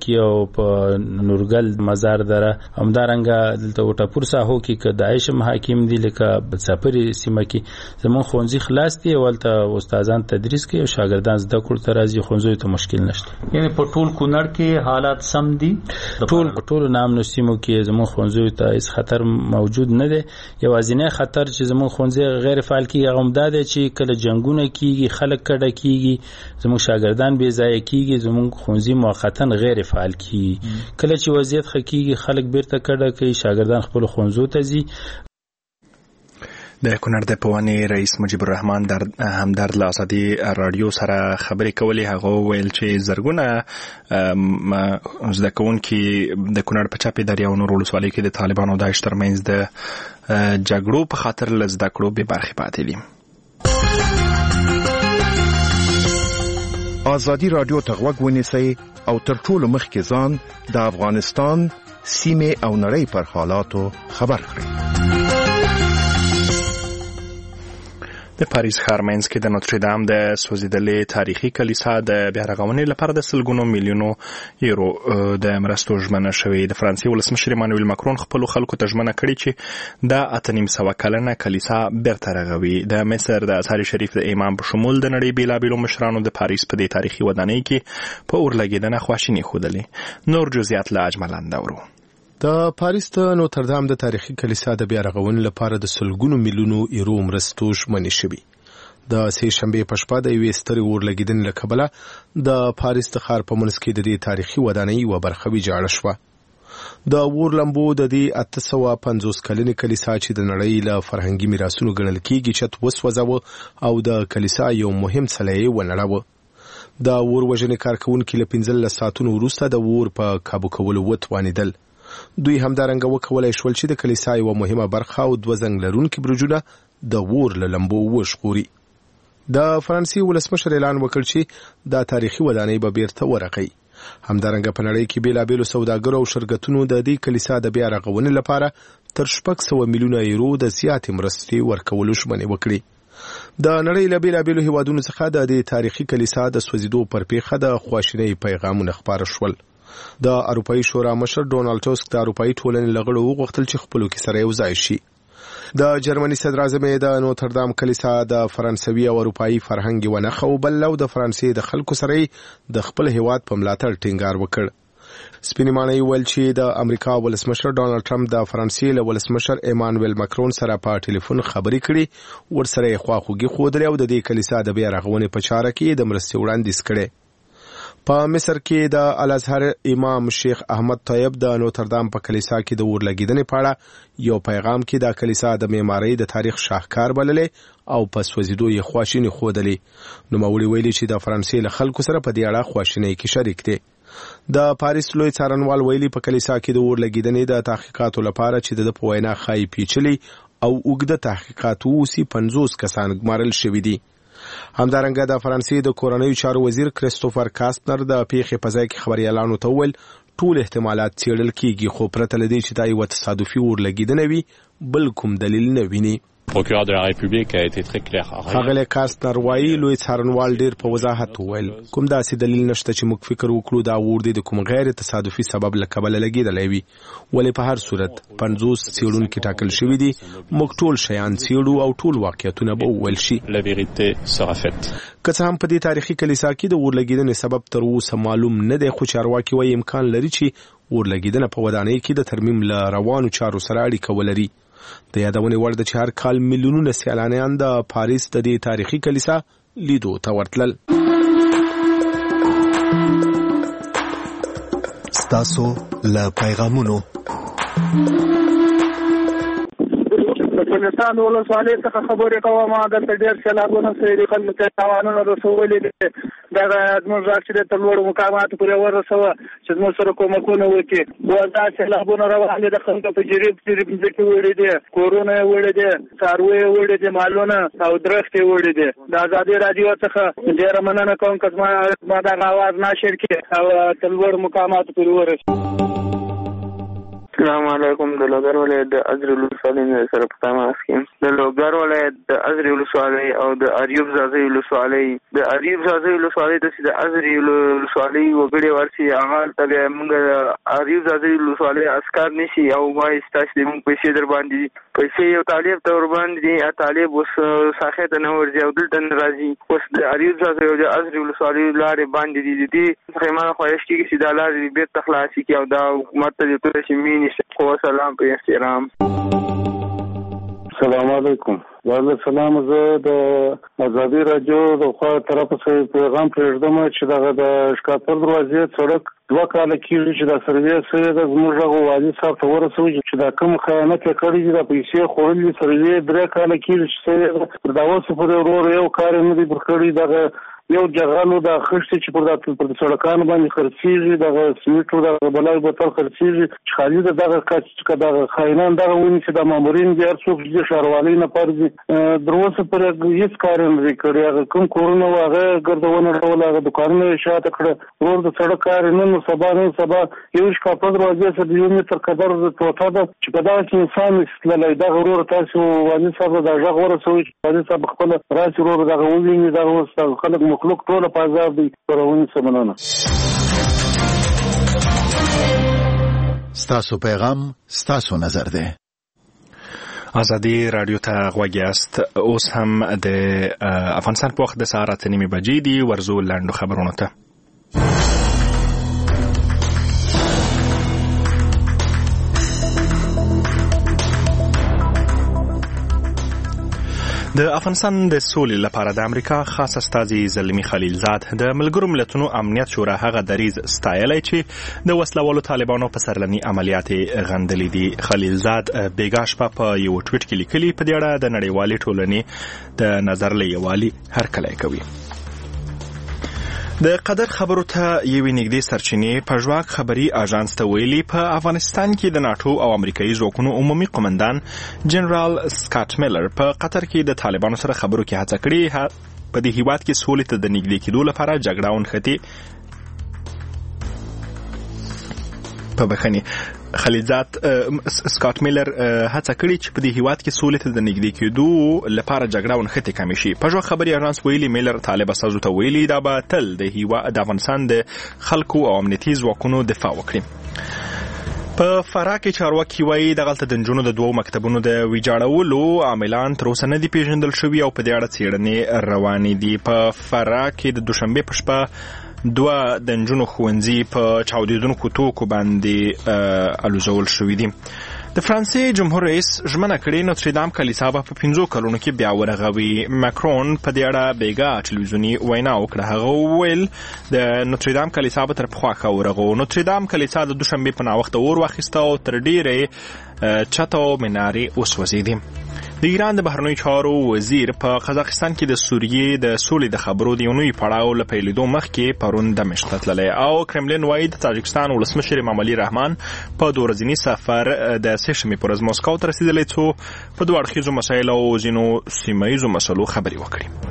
په نورګل مزار دره همدارنګه دلته وټاپور ساحو کې ک داعش محاکم دي لکه سفری سیمه کې زمون خونځي خلاص دي ولته استادان تدریس کوي او شاګردان زده کړو ته راځي خونځو ته مشکل نشته. یعنی په ټول کونړ کې حالات سم دي؟ ټول ټول نام نو سیمو کې زمون خونځو ته هیڅ خطر موجود نه دی. یوازینی خطر چې زمون خونځي غیر فعال کیږي هغه مداد چې کله جنگونه کیږي خلک کډه کیږي زمون شاګردان بې ځای کیږي زمون خونځي موقتا غیر فعال کیږي. کله چې وضعیت خکېږي خلک بیرته کډه کوي شاګردان خپل خونځو ته ځي. د کونړ د پوهنې رئیس مجيب الرحمن در همدرد له ازادي رادیو سره خبرې کولې. هغه ویل چې زرګونه زده کوونکي د کونړ په چاپې دریا او نور ولسوالۍ کې د طالبانو او داعش ترمنځ د جګړو په خاطر له زده کړو بې برخې پاتې دي. ازادي رادیو ته غوږ ونیسئ او تر ټولو مخکې ځان د افغانستان سیمې او نړۍ پر حالاتو خبر کړئ. د پاریس ښار منځ کې د نوتردام د سوځېدلې تاریخي کلیسا د بیا رغونې لپاره د سلګونو میلیونو یورو د مرستو ژمنه شوې. د فرانسې ولسمشر ایمانویل ماکرون خپلو خلکو ته ژمنه کړې چې دا اته نیم سوه کلنه کلیسا بیرته رغوي. د مصر د ازهر شریف د امام په شمول د نړۍ بېلابېلو مشرانو د پاریس په دې تاریخي ودانۍ کې په اور لګېدنه خواشیني ښودلې. نور جزئیات له اجمل اورو. د پاریس د نوتردام د تاریخي کلیسا د بیا رغونې لپاره د سلګونو میلیونو یورو مرستو ژمنې شوې. د سه شنبه په شپه د یوې سترې اور لګیدنې له کبله د پاریس د ښار په منځ کې د دې تاریخي ودانۍ یوه برخه ویجاړه شوه. د اور لمبو د دې اته سوه پنځوس کلنې کلیسا چې د نړۍ له فرهنګي میراثونو ګڼل کېږي چت وسوځاوه او د کلیسا یو مهم څلی یې ونړاوه. د اور وژنې کارکوونکي له پنځلس ساعتونو وروسته د اور په کابو کولو وتوانېدل. دوی همدارنګه وکولای شول چې د کلیسا یوه مهمه برخه او دوه زنګ لرونکي برجونه د اور له لمبو وژغوري. د فرانسې ولسمشر اعلان وکړ چې دا تاریخي ودانۍ به بیرته ورغوي. همدارنګه په نړۍ کې بېلابېلو سوداګرو او شرکتونو د دې کلیسا د بیا رغونې لپاره تر شپږ سوه میلیونه یورو د زیاتې مرستې ورکولو ژمنې وکړي. د نړۍ له بېلابېلو هیوادونو څخه د دې تاریخي کلیسا د سوځېدو پر پیښه د خواشینۍ پیغامونه خپاره شول. د اروپایي شورا مشر ډونالډ ټسک د اروپایي ټولنې له غړو وغوښتل چې خپلو کې سره یو ځای شي. د جرمني صدر اعظم د نوتردام کلیسا د فرانسوي او اروپایي فرهنګ یوه نښه وبلله او د فرانسې د خلکو سره د خپل هیواد په ملاتړ ټینګار وکړ. سپینې ماڼۍ ویل چې د امریکا ولسمشر ډونالډ ټرمپ د فرانسې له ولسمشر ایمانویل ماکرون سره په ټلیفون خبرې کړې، ورسره یې خواخوږي ښودلې او د دې کلیسا د بیا رغونې په چاره کې د مرستې وړاندیز کړی. په مصر کې د الازهر امام شیخ احمد طیب د نوتردام په کلیسا کې د اور لګیدنې په اړه یو پیغام کې د کلیسا د معمارۍ د تاریخ شاهکار بللې او په سوځېدو یې خواشیني ښودلې. نوموړي ویلي چې د فرانسې له خلکو سره په دې اړه خواشینۍ کې شریک دي. د پاریس لوی څارنوال ویلي په کلیسا کې د اور لګیدنې د تحقیقاتو لپاره چې د په وینا ښایي پیچلي او اوږده تحقیقات ووسي پنځوس کسان ګمارل شوي دي. همدارنګه د فرانسې د کورنیو چارو وزیر کریستوفر کاستنر د پیښې په ځای کې خبریالانو ته وویل ټول احتمالات څېړل کېږي، خو پرته له دې چې دا یوه تصادفي اور لګیدنه وي بل کوم دلیل نه ویني. procureur de la République a été très clair. هغه کاستنر وایي لوی څارنوال ډیر په وضاحت وویل کوم داسې دلیل نشته چې موږ فکر وکړو دا اور د کوم غیر تصادفي سبب له کبله لګیدلی وي، ولې په هر صورت پنځوس څېړونکي ټاکل شوي دي. موږ ټول شیان څېړو او ټول واقعیتونه به وویل شي. La vérité sera faite. که څه هم په دې تاریخي کلیسا کې د اور لګیدنې سبب تر اوسه معلوم نه دی، خو چارواکي وایي امکان لري چې اور لګیدنه په ودانۍ کې د ترمیم له روانو چارو سره اړیکه ولري. د یادونې وړ ده چې هر کال میلیونونه سیلانیان د پاریس د دې تاریخي کلیسا لیدو ته ورتلل. ستاسو له پیغامونو افغانستان ولسوالۍ څخه خبرې کوم. دلته ډېر سیلابونه سوي، خلکو ته تاوانونه رسولي دي. دغه زموږ غږ چې دی تر لوړو مقاماتو پورې ورسوه چې زموږ سره کومکونه وکړي. دا سیلابونه روان دي، د خلکو په جریب جریب ځمکې وړي دي، کورونه یې وړي دي، څاروي یې وړي دي، مالونه او درختې یې وړي دي. د ازادي راډیو څخه ډېره مننه کوم که زما دغه اواز ناشر کړي او تر لوړو مقاماتو پورې ورسوي. السلام علیکم. د لوګر ولایت د ازرې ولسوالۍ سره په تماس کې د لوګر ولایت د ازرې ولسوالۍ او د اریوب ځاځي ولسوالۍ د اریوب ځاځي ولسوالۍ د ازرې ولسوالۍ وګړي ورسي هغه ته موږ اریوب ځاځي ولسوالۍ اسکار نشي او وایي ستاسو د موږ پیسې در باندې پیسې یو طالب ته ور باندې طالب اوس ساخه ته نه ورځي او دلته راځي. اوس د اریوب ځاځي او د ازرې ولسوالۍ لارې باندې دي دي خیمه خواهش کیږي چې دا لارې بیرته خلاصي کی او دا حکومت ته د تل شي سلام په احترام. السلام علیکم. وعلیکم السلام. زه د ازادي رادیو د خوا طرف څخه پیغام پرېږدم چې دغه د شکاپور دروازې سړک دوه کاله کېږي چې دا سروې سوی ده. زموږ هغه والي صاحب ته ورسوي چې دا کوم خیانت یې کړی دي، دا پیسې خوړلي سروې درې کاله کېږي چې سوی ده. دا اوس پورې ورور یو کار یې نه دی پر کړی. دغه یو جغلو د خښتې چې پر د پر سړکانو باندې خرڅېږي، دغه سمیټو د بلای بوتل خرڅېږي چې خالي د دغه کچ چې دغه خاینان دغه ونی چې د مامورین دي هر څوک چې ښاروالۍ نه پرځي در اوسه پورې هېڅ کار یې نه دی کړی. هغه کوم کورونه وو هغه ګردونه ډول هغه دوکانونه یې شاته کړه. ورور د سړک کار یې نن سبا نن سبا یو شکاپور دروازې سره د یو متر قدر د ټوټه ده چې په دغه کې انسان نشي تللی. دغه ورور تاسو والي صاحب دا غږ ورسوي چې والي صاحب خپل راسي ورور دغه وویني. دغه اوس خلک مخلوق ټول په عذاب دي. پرونی سمنانه ستاسو پیغام ستاسو نظر ده. ازادي رادیو ته غوږ یاست. اوس هم د افغانستان په وخت د سهار اته نیمې بجې دي. ورزو لاندو خبرونو ته. د افغانستان د سولې لپاره د امریکا خاص استازي زلمی خلیلزاد د ملګرو ملتونو امنیت شورا هغه دریز ستایلی چې د وسلوالو طالبانو په سرلني عملیات غندلي دي. خلیلزاد بیګا شپه په یو ټویټ کې لیکلي په دې اړه د نړیوالې ټولنې د نظر له یووالي هرکلی کوي. د قدر خبرو ته یوې نږدې سرچینې په ژواک خبري اژانس ته ویلي په افغانستان کې د ناټو او امریکایي ځواکونو عمومي قومندان جنرال سکاټ میلر په قطر کې د طالبانو سره خبرو کې هڅه کړې په دې هیواد کې سولې ته د نږدې کېدو لپاره جګړه ونښتي. په بخښنې خلیلزاد سکاټ میلر هڅه کړې چې په دې هیواد کې سولې ته د نږدې کېدو لپاره جګړه ونښتې کمې شي. په ژوند خبري اژانس ویلي میلر طالب استازو ته ویلي دا به تل د هیواد د افغانستان د خلکو او امنیتي ځواکونو دفاع وکړي. په فراه کې چارواکي وایي دغلته د نجونو د دوو مکتبونو د ویجاړولو عاملان تر اوسه نه دي پیژندل شوي او په دې اړه څېړنې روانې دي. په فراه کې د دوشنبې په شپه دوه د نجونو ښوونځي په چاودېدونکو توکو باندې الوزول شوي دي. د فرانسې جمهور رئیس ژمنه کړې نوتردام کلیسا به په پنځو کلونو کې بیا ورغوي. ماکرون په دې اړه بیګا ټلویزیوني وینا وکړه. هغه وویل د نوتردام کلیسا به تر پخوا ښه ورغو. نوتردام کلیسا د دوشنبې په ناوخته اور واخیسته او تر ډېرې چته او منارې وسوځېدې. د ایران د بهرنیو چارو وزیر په قزاقستان کې د سوریې د سولې د خبرو د یو نوي پړاو له پیلېدو مخکې پرون دمشق ته تللی او کرملین وایي د تاجکستان ولسمشر امام علي رحمان په دوه ورځني سفر د سه شنبې په ورځ موسکو ته رسېدلی څو په دوه اړخیزو مسایلو او ځینو سیمه ییزو مسلو خبرې وکړي.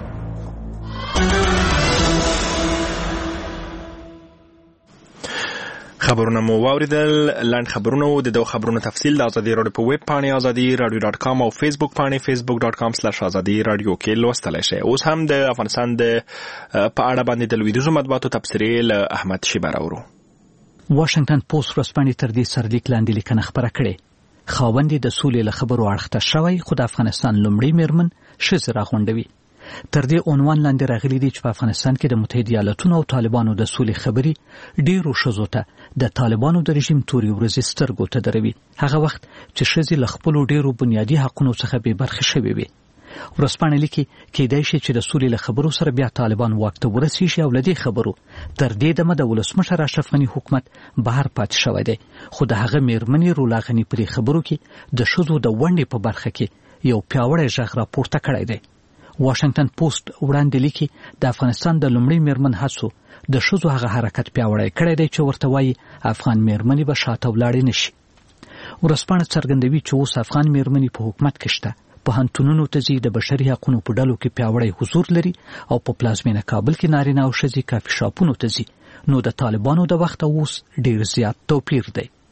خبرونه مو واوریدل. لاند خبرونه او د دوه خبرونو تفصیل د ازادي رادیو په ویب پاڼې ازادي رادیو ډاټ کام او فیسبوک پاڼې فیسبوک ډاټ کام سلاش ازادي رادیو کې لوستلی شئ. اوس هم د افغانستان د په اړه باندې د لویدیځو مطبوعاتو تبصرې له احمد شیبه راوړو. واشنگټن پوسټ ورځپاڼې تر دې سرلیک لاندې لیکنه خپره کړې. خاوند د سولې له خبرو اړخته شوی خو د افغانستان لومړی میرمن ښځې راغونډوي. تر دې عنوان لاندې راغلي دي چې په افغانستان کې د متحده ایالاتونو او طالبانو د سولې خبرې ډېرو ښځو ته د طالبانو د رژیم تورې ورځې سترګو ته دروي، هغه وخت چې ښځې له خپلو ډېرو بنیادي حقونو څخه بې برخې شوې وي. ورځپاڼه لیکي کېدای شي چې د سولې له خبرو سره بیا طالبان واک ته ورسیږي او له دې خبرو تر دې دمه د ولسمشر اشرف غني حکومت بهر پاتې شوی دی، خو د هغه میرمنې رولا غني په دې خبرو کې د ښځو د ونډې په برخه کې یو پیاوړی غږ راپورته کړی دی. واشنگټن پوسټ وړاندې لیکي د افغانستان د لومړي میرمن هڅو د ښځو هغه حرکت پیاوړی کړی دی چې ورته وایي افغان میرمنې به شاته ولاړې نشي. ورځپاڼه څرګندوي چې اوس افغان میرمنې په حکومت کې شته، پوهنتونونو ته ځي، د بشري حقونو په ډلو کې پیاوړی حضور لري او په پلازمینه کابل کې نارینه او ښځې کافي شاپونو ته ځي، نو د طالبانو د وخت اوس ډیر زیات توپیر دی.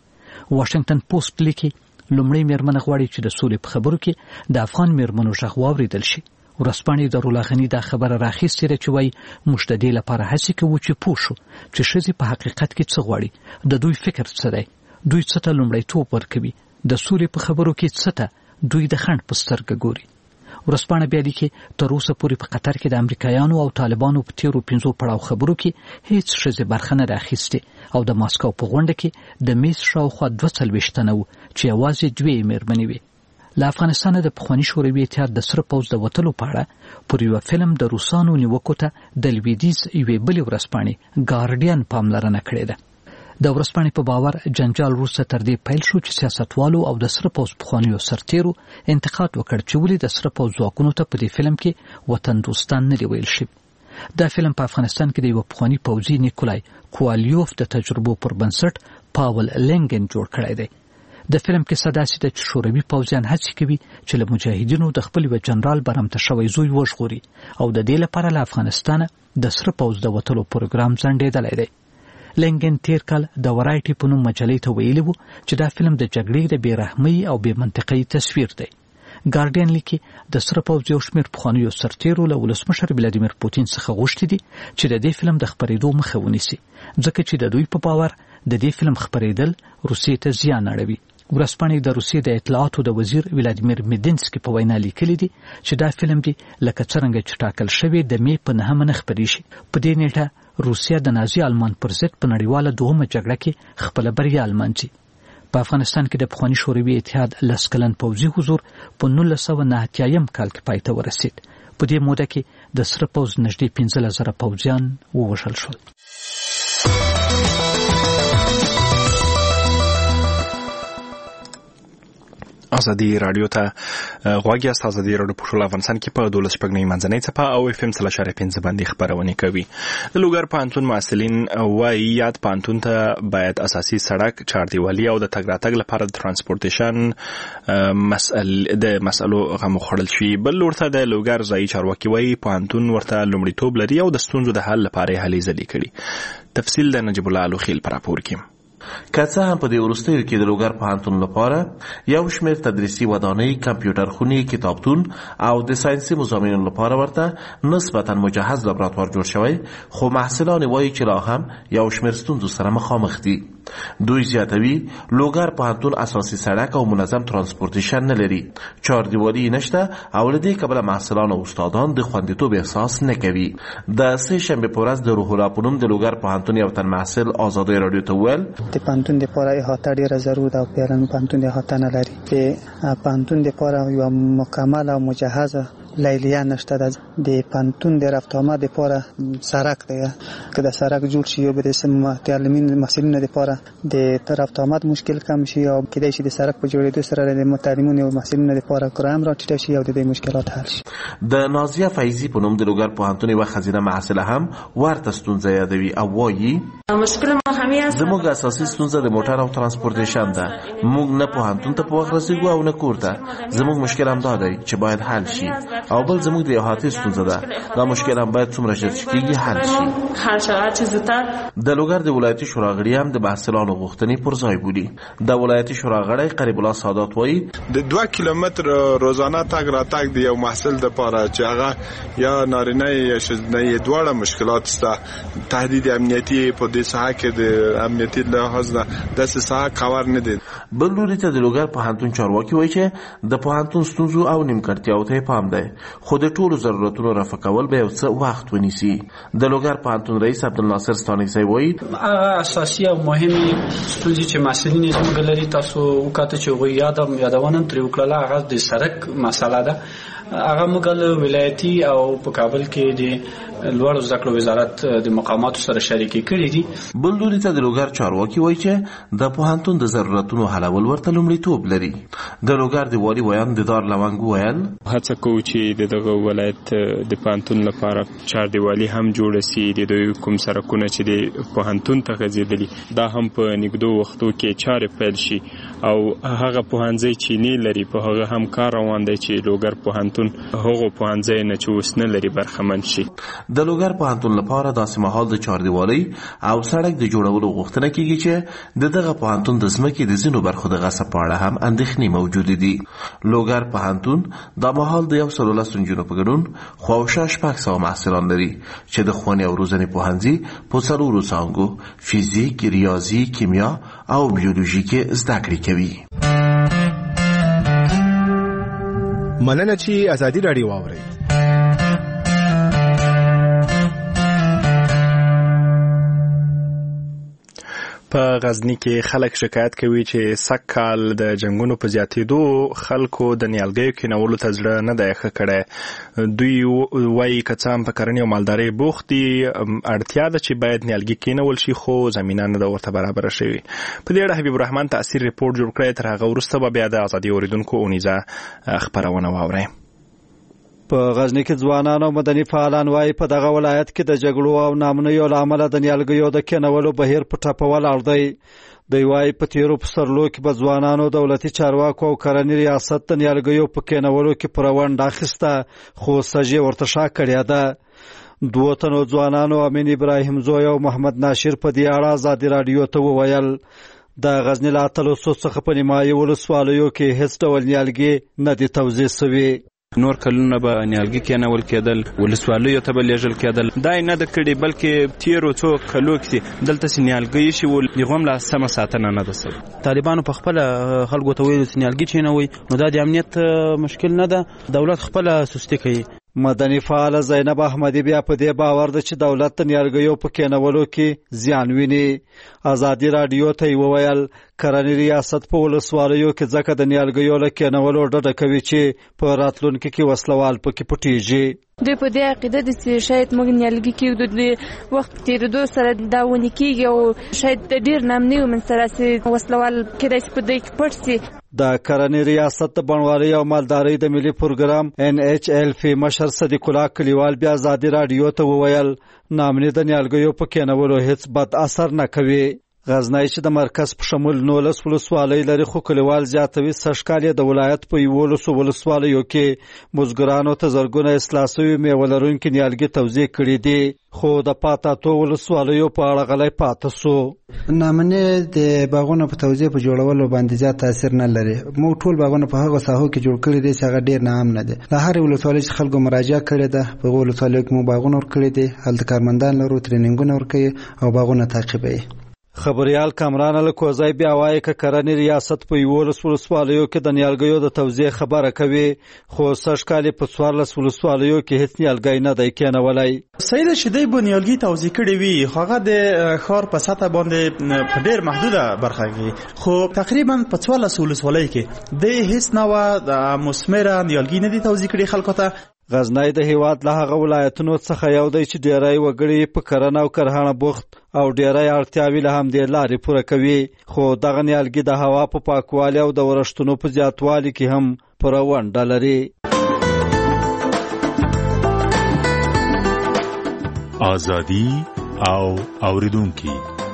واشنگټن پوسټ لیکي لومړی میرمن غواړي چې د سولې په خبرو کې د افغان میرمنو غږ واوریدل شي. ورځپاڼې دارالله غني دا خبره راخیستې ده چې وایي موږ د دې لپاره هڅې کوو چې پوه شو چې ښځې په حقیقت کې څه غواړي، د دوی فکر څه دی، دوی څه ته لومړیتوب ورکوي، د سولې په خبرو کې څه ته دوی د خنډ په سترګه ګوري. ورځپاڼه بیا لیکي تر اوسه پورې په قطر کې د امریکایانو او طالبانو په تیرو پنځو پړاو خبرو کې هیڅ ښځې برخه نه راخیستې او د ماسکو په غونډه کې د میز شاوخوا دوه څلوېښت تنه وو چې یوازې دوې میرمنې وې. له افغانستانه د پخواني شوروي اتحاد د سره پوځ د وتلو په اړه پر یو فلم د روسانو نیوکو ته د لویدیځ یوې بلې ورځپاڼې ګارډین پاملرنه کړې ده. د ورځپاڼې په باور جنجال وروسته تر دې پیل شو چې سیاستوالو او د سره پوځ پخوانیو سرتیرو انتقاد وکړ چې ولې د سره پوځ ځواکونو ته په دې فلم کې وطن دوستان نه دی ویل شوي. دا فلم په افغانستان کې د یو پخواني پوځي نیکولای کووالیوف د تجربو پر بنسټ پاول لینګن جوړ کړی دی. د فلم کې صداسي د شوروي پوځیان هڅه کوي چې له مجاهدینو د خپل و جنرال برمته شوی زوی وژغوري او د دې لپاره له افغانستانه د سره پوځ د وتلو پروګرام ځنډېدلی دی. لینګن تیر کال د ورایټي په نوم مجلې ته ویلي وو چې دا فلم د جګړې د بېرحمۍ او بې منطقۍ تصویر دی. ګارډین لیکي د سره پوځ یو شمېر پخوانیو سرتیرو له ولسمشر ولادیمیر پوتین څخه غوښتي دي چې د دې فلم د خپرېدو مخه ونیسي، ځکه چې د دوی په باور د دې فلم خپرېدل روسیې ته زیان اړوي. ورځپاڼې د روسیې د اطلاعاتو د وزیر ولادیمیر میدینسکي په وینا لیکلي دي چې دا فلم دی لکه څرنګه چې ټاکل شوی د مې په نهمه نه خپرې شي. په دې نیټه روسیه د نازي آلمان پر ضد په نړیواله دوهمه جګړه کې خپله بریا لمانځي. په افغانستان کې د پخواني شوروي اتحاد لس کلن پوځي حضور په نولس سوه نه اتیایم کال کې پای ته ورسید. په دې موده کې د سره پوځ نږدې پنځلس زره پوځیان ووژل شول. ازادي رادیو ته غواړي است. ازادي رادیو په ټول افغانستان کې په دولس شپږ منځنۍ څپه او اف ام سل اشاره پنځه باندې خبرونه کوي. د لوګر پانتون مسؤلین وايي یاد پانتون ته باید اساسي سړک، چاردیوالي او د تګ راتګ لپاره د ترانسپورټیشن مسئل د مسئلو غو خړل شي. بل ورته د لوګر ځای چارواکي وايي پانتون ورته لومړیتوب لري او د ستونزو د حل لپاره هلې ځلې کړي. تفصیل د نجیب الله لوخیل پر راپور کې. که څه هم په دې وروستیو کې د لوګر پوهنتون لپاره یو شمېر تدریسي ودانۍ، کمپیوټر خونې، کتابتون او د ساینسي مضامینو لپاره ورته نسبتا مجهز لابراتوار جوړ شوی، خو محصلان وایي چې لا هم یو شمېر ستونزو سره مخامخ دي. دوی زیاتوي لوګر پوهنتون اساسي سړک او منظم ترانسپورټیشن نه لري، چاردیوالي نشته او له دې کبله محصلان او استادان د خوندیتوب احساس نه کوي. د سه شنبې په ورځ د روح الله په نوم د لوګر پوهنتون یو تن محصل ازادي رادیو ته وویل د پوهنتون دپاره احاطه ډېره ضرور ده او پیران پوهنتون احاطه نه لري. د پوهنتون دپاره یوه مکمل او مجهزه لیلیه نشته ده. د پوهنتون د رفت آمد دپاره سړک دی، که د سړک جوړ شي او به د معلمین محصلینو دپاره د رفت آمد مشکل کم شي او کیدای شي د سړک په جوړېدو سره د معلمینو او محصلینو دپاره کرایه هم راټیټه شي او د دې مشکلات حل شي. د نازیه فیضي په نوم د لوګر پوهنتون یوه ښځینه محصله هم ورته ستونزه یادوي او وایي زموږ اساسي ستونزه د موټر او ترانسپورټیشن ده. موږ نه پوهنتون ته په وخت رسېږو او نه کور ته. زموږ مشکل هم دا دی چې باید حل شي. او بل زموږ د احاطې ستونزه ده، دا مشکل هم باید څومره ژر چې کېږي حل شي. د لوګر د ولایتي شورا غړي هم د محصلانو غوښتنې پر ځای بولي. د ولایتي شورا غړی قریب الله سادات وایي د دوه کیلومتر روزانه تګ راتګ د یو محصل دپاره چې هغه یا نارینه یا ښځینه دواړه مشکلات شته. تهدید امنیتي په دې ساحه کې د امنیتي لحاظ نه داسې ساحه کور نه دی. بل لوري ته د لوګر پوهنتون چارواکي وایي چې د پوهنتون ستونزو او نیمګړتیاوو ته پام دی، خو د ټولو ضرورتونو رفع کول به یو څه وخت ونیسي. د لوګر پوهنتون رئیس عبدالناصر ستانکزی وایي هغه اساسي او مهمې ستونزې چې محصلین یې زموږ لري تاسو وکاته چې هغوی یادم یادونه ترې وکړله هغه د سړک مسله ده. هغه موږ له ولایتي او په کابل کې د لوړو زده کړو وزارت د مقاماتو سره شریکې کړي دي. بل لوري ته د لوګر چارواکي وایي چې د پوهنتون د ضرورتونو حلول ورته لومړیتوب لري. د لوګر د والي ویان دیدار لونګ ویل هڅه کوو چې دغه ولایت د پوهنتون لپاره چاردیوالي هم جوړه سي. د دوی کوم سړکونه چې د پوهنتون ته غځېدلي دا هم په نږدو وختو کې چارې پیل شي او هغه پوهنځی چې نه لري په هغه هم کار روان دی چې لوګر پوهنتون پوهنتون هغو پوهنځی نه چې اوس نه لري برخمن شي. د لوګر پوهنتون لپاره داسې مهال د چاردیوالۍ او سړک د جوړولو غوښتنه کیږي چې د دغه پوهنتون د ځمکې د ځینو برخو د غصب په اړه هم اندېښنې موجودې دي. لوګر پوهنتون دا مهال د یو سل ولس نجونو په ګډون خواوشا شپږ سوه محصلان لري چې د ښوونې او روزنې پوهنځي په څلورو څانګو فیزیک، ریاضي، کیمیا او بیولوژي کې زده کړې کوي. مننه چې ازادي راډیو واورئ. په غزنی کې خلک شکایت کوي چې سږ کال د جنگونو په زیاتېدو خلکو د نیالګیو کینولو ته زړه نه دی ښه کړی. دوی وایي که څه هم په کرنې او مالدارۍ بوخت دي، اړتیا ده چې باید نیالګي کینول شي، خو زمینه نه ده ورته برابره شوې. په دې اړه حبیب الرحمن تأثیر ریپورټ جوړ کړی. تر هغه وروسته به بیا د ازادي اوریدونکو اونیزه خپرونه واورئ. په غزنی کې ځوانان او مدني فعالان وایي په دغه ولایت کې د جګړو او نامنیو له امله د نیالګیو د کینولو بهیر په ټپه ولاړ دی. دوی وایي په تیرو پسرلو کې به ځوانانو دولتي چارواکو او کرنې ریاست د نیالګیو په کینولو کې پوره ونډه اخیسته، خو سږي ورته شا کړې ده. دوه تنو ځوانانو امین ابراهیم زوی او محمد ناشر په دې اړه ازادي راډیو ته وویل د غزنی له اتلو څخه په نیمایي ولسوالیو کې هیڅ ډول نیالګي نه دي توزیع شوي. نور کلونه به نیالګي کېنول کېدل، ولسوالیو ته به لیږل کېدل. دا یې نه ده کړې، بلکې تیرو څو کلو کې دلته چې نیالګي شي ول هغه هم لا سمه ساتنه نه ده شوې. طالبانو په خپله خلکو ته ویلي چې نیالګي کېنوئ، نو دا د امنیت مشکل نه ده، دولت خپله سستي کوي. مدني فعال زینب احمدی بیا په دې باور ده چې دولت د نیالګیو په کېنولو کې زیان ویني. ازادي راډیو ته وویل کرنې ریاست په ولسوالیو کې ځکه د نیالګیو له کېنولو ډډه کوي چې په راتلونکي کې وسلوال پکې پټیږي. دوی په دې عقیده دي چې شاید موږ نیالګي کېږدو، د وخت په تېرېدو سره دا ونې کېږي او شاید د ډېر نامني ومنځته راسي، وسلوال کېدای شي په دې کې پټ سي. د کرنې ریاست د بڼوالۍ او مالدارۍ د ملي پروګرام ان ایچ ایل فی مشر صدیق الله کلیوال بیا ازادي راډیو ته وویل نامني د نیالګیو په کېنولو هیڅ بد اثر نه کوي. غزنی چې د مرکز په شمول نولس ولسوالۍ لري، خو کلیوال زیاتوي سږ کال یې د ولایت په یولسو ولسوالیو کې بزګرانو ته زرګونه اصلاح شوي میوه لرونکي نیالګي توزیع کړي دي، خو د پاته اتو ولسوالیو په اړه غلی پاته سو. نامني د باغونو په توزیع په جوړولو باندې زیات تاثیر نه لري. موږ ټول باغونه په هغه ساحو کې جوړ کړي دي چې هغه ډېر ناام نه دي. د هرې ولسوالۍ چې خلکو مراجعه کړې ده، په هغو ولسوالیو کې موږ باغونه ورکړي دي، هلته کارمندان لرو، ترینینګونه ورکوي او باغونه تعقیبوي. خبریال کامران الکوزی بیا وایي که کرنې ریاست په یولس ولسوالیو کې د نیالګیو د توزیع خبره کوي، خو سږ کال په څوارلس ولسوالیو کې هیڅ نیالګی نه دی کېنولی. صحیح ده چې دوی به نیالګي توزیع کړي وي، خو هغه د ښار په سطحه باندې په ډېر محدوده برخه کې، خو تقریبا په څوارلس ولسوالیو کې دوی هیڅ نوع د مثمره نیالګي نه دي توزیع کړي خلکو ته. غزنی د هیواد له هغه ولایتونو څخه یو دی چې ډیری وګړي په کرنه او کرهڼه بوخت او ډیری اړتیاوې له همدې لارې پوره کوي، خو دغه نیالګي د هوا په پاکوالي او د ورښتونو په زیاتوالي کې هم پوره ونډه لري. ازادي او اوریدونکي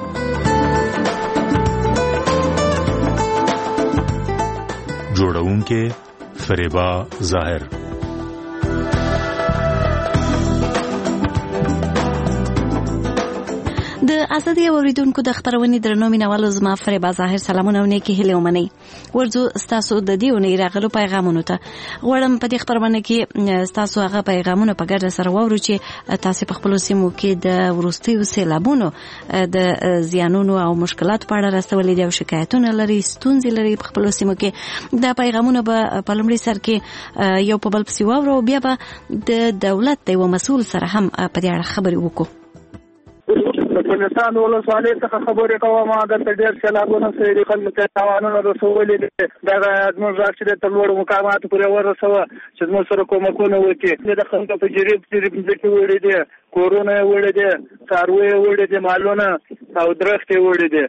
جوړونکي فریبا ظاهر. د ازادي اوریدونکو د خبرونې درنو مینوالو زما فریبا ظاهر سلامونه او نیکی هیله ومنئ. ورځو ستاسو د دې اونۍ راغلو پیغامونو ته غواړم په دې خبرونه کې ستاسو هغه پیغامونه په ګډه سره واورو چې تاسو په خپل سیمو کې د وروستیو سیلابونو د زیانونو او مشکلات په اړه راستولې دي او شکایتونه لري، ستونزې لري په خپل سیمو کې. دا پیغامونه به په لومړي سر کې یو په بل پسې واورو، بیا به د دولت د یو مسؤل سره هم په دې اړه خبرې وکړو. د افغانستان ولسوالۍ څخه خبرې کوم. دلته ډېر سیلابونه سوي دي، خلکو ته تاوانونه رسولي دي. دغه زموږ غږ چې تر لوړو مقاماتو پورې ورسوه چې زموږ سره کومکونه وکړي. د خلکو په جریب جریب ځمکې وړي دي، کورونه یې وړي دي، څاروي یې وړي دي، مالونه او درخت یې وړي دي.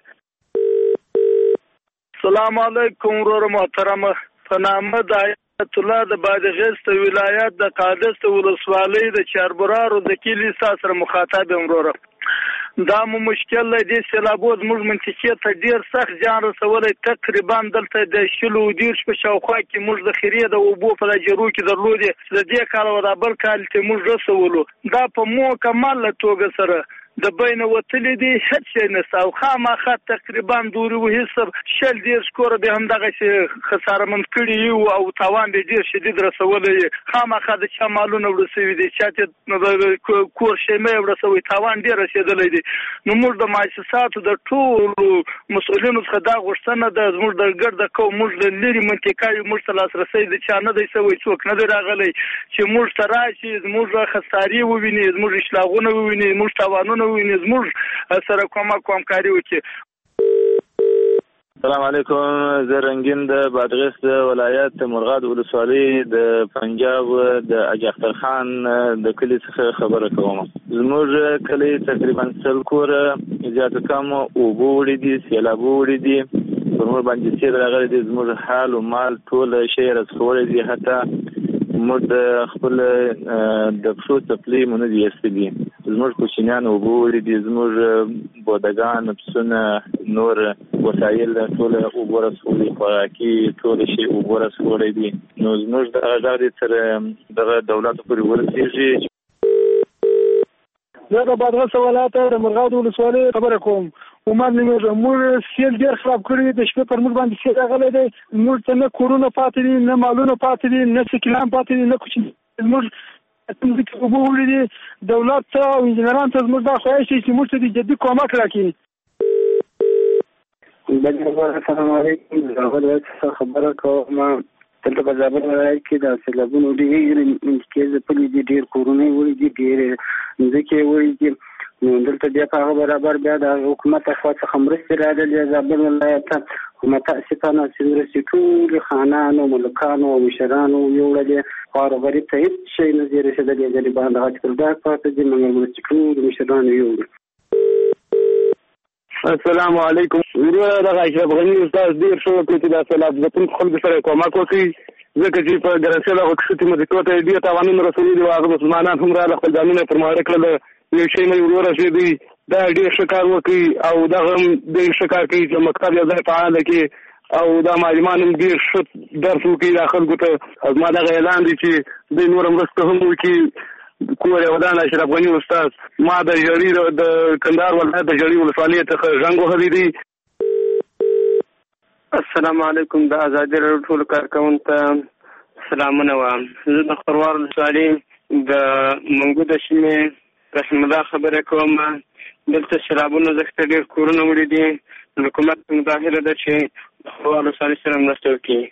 السلام علیکم ورور محترم. په نامه د آیت الله د بادغیس ولایت د قادس ولسوالۍ د چاربرارو د کلي سره مخاطب یم. وروره دا مو مشکل دی د سیلابو زموږ منطقې ته ډیر سخت زیان رسولی. تقریبا دلته د شلو دیرش په شاوخوا کې موږ د خیرې د اوبو په دجرو کې درلودې، د دې کال او د بل کال ته موږ رسولو. دا په مکمل توګه سره د بین وتلې دي، هیڅ شی نشته او خامخا تقریبا دوري و حساب شل دیرش کور به هم دغه شي خساره مند کړي یو او تاوان به ډیر شدید رسولي. خامخا د چا مالونه ورسوي دي، چاته کور شي مې ورسوي، تاوان ډیر رسیدلی دي. نو موږ د مؤسساتو د ټولو مسؤلینو څخه دا غوښتنه ده، زموږ د ګرد قوم موږ د لري منطقې موږ ته لاسرسي د چا نه دی سوی، څوک نه دی راغلی چې موږ ته راشي، زموږ خساري وویني، زموږ اشلاغونه وویني، موږ تاوانونه ویني، زموږ سره کومک همکاري وکړي. السلام علیکم. زه رنگین د بادغیس د ولایت مرغاد ولسوالۍ د پنجاب د اجي اختر خان د کلي څخه خبره کوم. زموږ کلی تقریبا سل کور زیات کم اوبه وړي دي، سیلابو وړي دي، پر موږ باندې سیل راغلی دي. زموږ حال او مال ټول شی رسولی دي، حتی موږ د خپل د پښو څپلۍ مو نه دي ایستې دي. زموږ کوچنیان اوبه وړي دي، زموږ بودګان، پسونه، نور وسایل ټول اوبه رسولي، خوراکي ټول شی اوبه رسولی دي. نو زموږ دغه غږ دې تر دغه دولتو پورې ورسېږي. زه د بادغیس ولایت د مرغاد ولسوالۍ خبره کوم. عمر نومېږم. موږ سیل ډېر خراب کړی د شپې پر موږ باندې سیل راغلی دی. موږ ته نه کورونه پاتې دي، نه مالونه پاتې دي، نه سکلان پاتې دي، نه کوچني. زموږ ځمکې اوبه وړي دي. دولت ته او انجینرانو ته زموږ دا خواهش دی چې موږ ته د جدي کومک راکړي. السلام علیکم. زابل ولایت څخه خبره کوم. دلته په زابل ولایت کې د سیلابونو ډېرې منطقې ځپلي دي، ډېر کورونه یې وړي دي، ډېرې ځمکې یې وړي دي. نو دلته بیا په هغه برابر بیا د حکومت خوا څخه مرستې راغلې. زابل ولایت ته خو متاسفانه چې مرستې ټولې خانانو، ملکانو او مشرانو یوړلې، خو غریب ته هېڅ شی نه دی رسېدلی. غریبان دغه ټولګار پاتې دي، مګر مرستې ټولې مشرانو یوړي. السلام علیکم. وروره دغه اشرف غني استاد ډېر ښه وکړي چې دا سیلاب ځپونکو خلکو سره کومک وکړي، ځکه چې په ګرنسل هغه کښتې مځکو ته یې ډېر تاوانونه رسولي دي. هغه مسلمانان هم راغله، خپل ځانونه یې پر ماړه کړل، یو شی نه یې ورورسېدی. دا ډېر ښه کار وکړي او دغه هم ډېر ښه کار کوي چې مکتب یو ځای فعاله کړي او دا معلمان هم ډېر ښه درس وکړي دا خلکو ته. زما دغه اعلان دی چې دوی نوره مرسته هم وکړي. کور یې ودان اشرف غني استاد. ما د ژړي د کندهار ولایت د ژړي ولسوالۍ څخه زنګ وهلی دی. السلام علیکم. د ازادي راډیو ټولو کارکوونکو ته سلامونه وایم. زه د خروار ولسوالۍ د منګو د سیمې رحم الله خبره کوم. دلته سیلابونو ځکه ډېر کورونه وړي دي. حکومت مظاهره ده چې د خروار ولسوالۍ سره مرسته وکړي.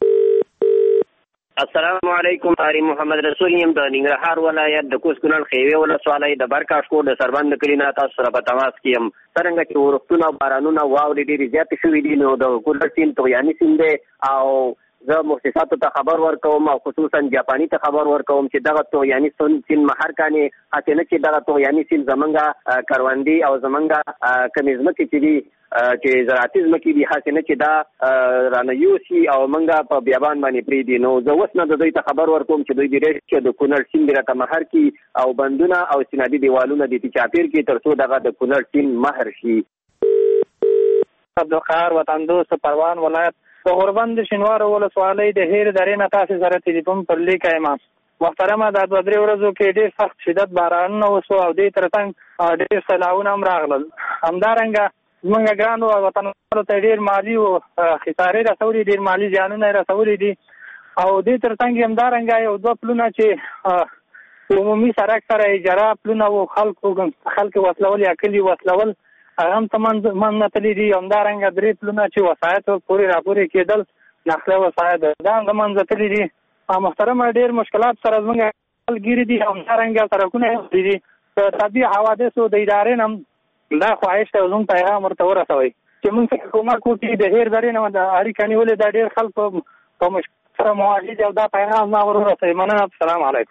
السلام علیکم. اری محمد رسول یم د ننګرهار ولایت د کوز کونړ خیوې ولسوالۍ د برکاشکو د سربند کلي نه تاسو سره په تماس کې یم. څرنګه چې ورښتونه او بارانونه واورې ډېرې زیاتې شوي دي، نو د کونړ سیند طغیاني سیند دی او زه مؤسساتو ته خبر ورکوم او خصوصا جاپاني ته خبر ورکوم چې دغه طغیاني سیند مهار کانې هسې نه چې دغه طغیاني سیند زمونږ کروندې او زمونږ کمې ځمکې چې دي چې زراعتي ځمکې دي هسې نه چې دا رانه یوسي او موږ په بیابان باندې پرېږدي. نو زه اوس نه د دوی ته خبر ورکوم چې دوی دې چې د کونړ سیند راته مهار کړي او بندونه او سینادي دیوالونه دې چاپېر کړي تر څو دغه د کونړ سیند مهر شي. عبدالقهار وطن دوست پروان ولایت په غوربند شینوارو ولسوالۍ د هیر درې نه تاسې سره تلیفون پر لیکه یم. محترمه دا دوه درې ورځو کې ډېر سخت شدت بارانونه وشو او دې تر څنګ ډېر سیلابونه هم راغلل. همدارنګه زمونږ ګرانو وطنوالو ته ډېر مالي خسارې رسولي، ډېر مالي زیانونه یې رسولي دي او دې تر څنګ یې همدارنګه یو دوه پلونه چې عمومي سړک سره اجاره پلونه و خلکو خلک وصلول یا کلي وصلول هغه هم ته من نتلي دي. همدارنګه درې پلونه چې وسایط پورې راپورې کېدل، نقله وسایط دا هم د منځه تللي دي. محترمه ډېر مشکلات سره زموږ خلک ګیري دي. همدارنګه سړکونه یې دي. د طبیعي حوادثو د ادارې نه دا خواهش ته زموږ پیغام ورته ورسوئ چې موږ څخه کومک وکړي. د هیر درې نه د اړیکه نیولې دا ډېر خلک په مشکل سره مواجه دي او دا پیغام ما ور ورسوئ. مننه. السلام علیکم.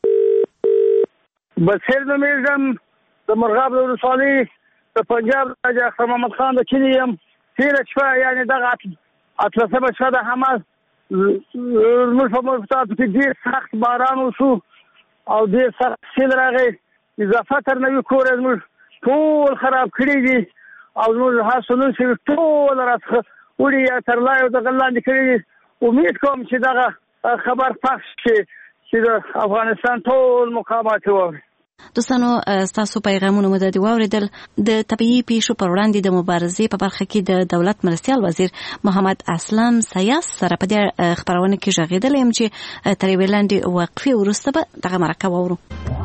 بصیر نومېږم د مرغاب ولسوالۍ د پنجاب د اختر محمد خان د کلي یم. تېره شپه یعنې دغه اتلسمه شپه د حمل زموږ په مفتاتو کې ډېر سخت باران وشو او ډېر سخت سیل راغی. اضافه تر نوي کور یې زموږ ټول خراب کړی دي او موږ حاصلونه چې ټول راڅخه وړي تر لایو د غلاندې کړی دي. امید کوم چې دغه خبر پخش شي چې د افغانستان ټول مقامات واوري. دوستانو ستاسو پیغامونه مو د واوریدل. د طبيعي پیښو پر وړاندې د مبارزې په برخه کې د دولت مرستيال وزیر محمد اسلام سیاس سره په دې خبرونه کې ژغېدل يم چې تر یوې لنډې وقفې وروسته به دغه مرکه واورو.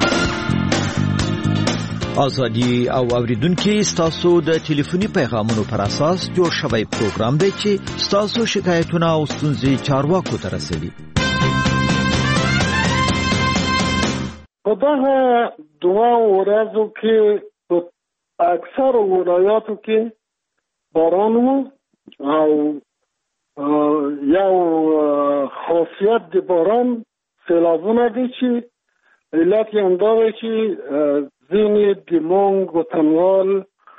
ازادي او اوریدونکو ستاسو د ټلیفوني پیغامونو پر اساس جوړ شوی پروګرام دی چې ستاسو شکایتونه او ستونزې چارواکو ته رسوي. په دغه دوه ورځو کې په اکثر ولایاتو کې باران و او یو خاصیت د باران سیلابونه دي چې علت یې همدا دی چې ځینې د مونږ وطنوال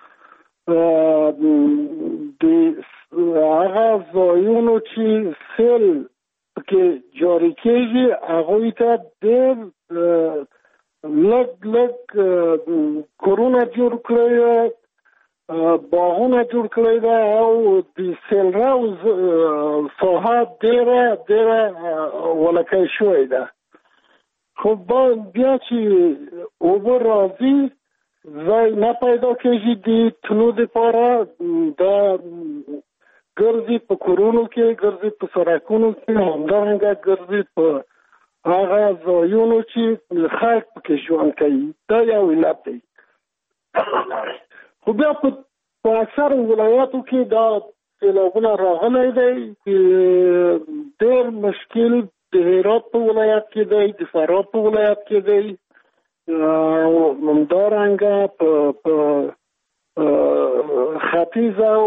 د هغه ځایونو چې سیل پکې جاري کېږي هغوی ته ډېر لږ لږ کورونه جوړ کړی ده، باغونه جوړ کړی ده او د سیلراو ساحه ډېره ډېره ولکۍ شوې ده. خو بیا چې اوبه راځي ځای نه پیدا کېږي د تلو دپاره، دا ګرځي په کورونو کې، ګرځي په سړکونو کې، همدارنګه ګرځي په هغه ځایونو چې خلک پکې ژوند کوي. دا یو علت دی. خو بیا په اکثر ولایاتو کې دا سیلابونه راغلی دی. ډېر مشکل د هرات په ولایت کې دی، د فراه په ولایت کې دی، همدارنګه په ختیځ او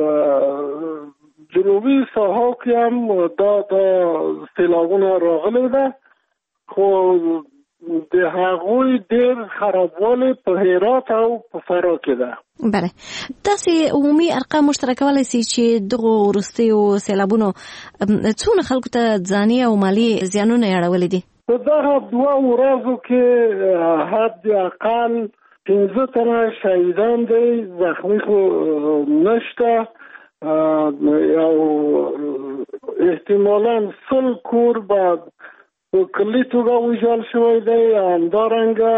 جنوبي ساحو کې هم دا دا سیلابونه راغلی ده. خو د هغوی ډېر خرابوالی په هرات او په فراه کې ده. بله، داسې عمومي ارقام مشترک کولی سي چې دغو وروستیو سیلابونو څونه خلکو ته ځاني او مالي زیانونه یې اړولي دي؟ په دغه دوه ورځو کې حد اقل پنځه تنه شهیدان دی، زخمي خو نشته. او احتمالاً سل کور به په کلي توګه ویجاړ شوی دی. همدارنګه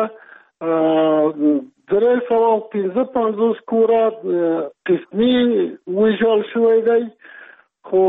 درې سوه پنځه پنځوس کوره قسمي ویجاړ شوی دی. خو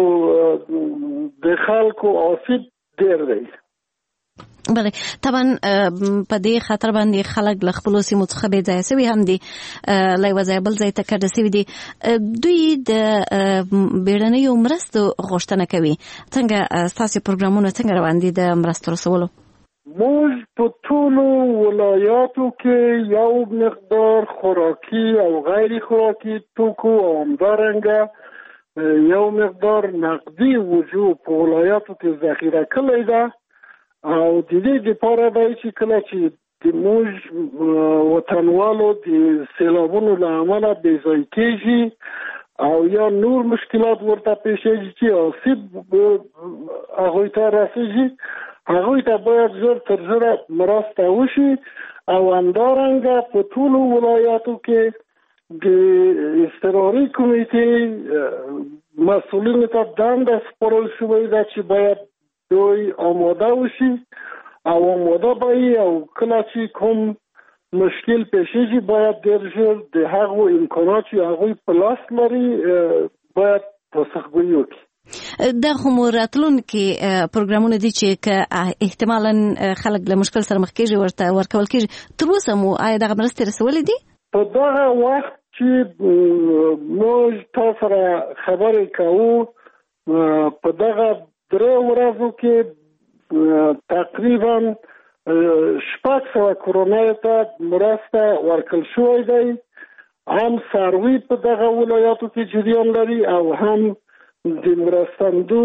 د خلکو آسیب ډېر دی. بله، طبعا په دې خاطر باندې خلک له خپلو سیمو څخه بې ځایه سوي هم دي، له یوه ځایه بل ځای ته کډه سوي دي. دوی د بیړنیو مرستو غوښتنه کوي. څنګه ستاسې پروګرامونه څنګه روان دي د مرستو رسولو؟ موږ په ټولو ولایاتو کې یو مقدار خوراکي او غیر خوراکي توکو او همدارنګه یو مقدار نقدي وجو په ولایاتو کې ذخیره کړی ده. او د دې لپاره دی چې کله چې د موږ وطنوالو د سیلابونو له امله بې ځای کېږي او یا نور مشکلات ورته پیښیږي چې آسیب هغوی ته رسېږي، هغوی ته باید ژر تر ژره مرسته وشي. او همدارنګه په ټولو ولایاتو کې د اضطراري کمیټې مسؤلینو ته دنده سپارل شوې ده چې باید دوی آماده وشي او آماده بایی او کله چې کوم مشکل پیشیږي باید ډېر ژر د هغو امکانات چې هغوی په لاس لري باید پاسخګویي وکړي. دا خو مو راتلونکي پروګرامونه دي چې که احتمالاً خلک له مشکل سره مخ کېږي ورته ورکول کېږي. تر اوسه مو آیا دغه مرستې رسولې دي؟ په دغه وخت چې موږ تاسو سره خبرې کوو په دغه درې ورځو کې تقریبا شپږ سوه کورنیو ته مرسته ورکړل شوی دی. هم څاروي په دغه ولایاتو کې جریان لري او هم د مرستندو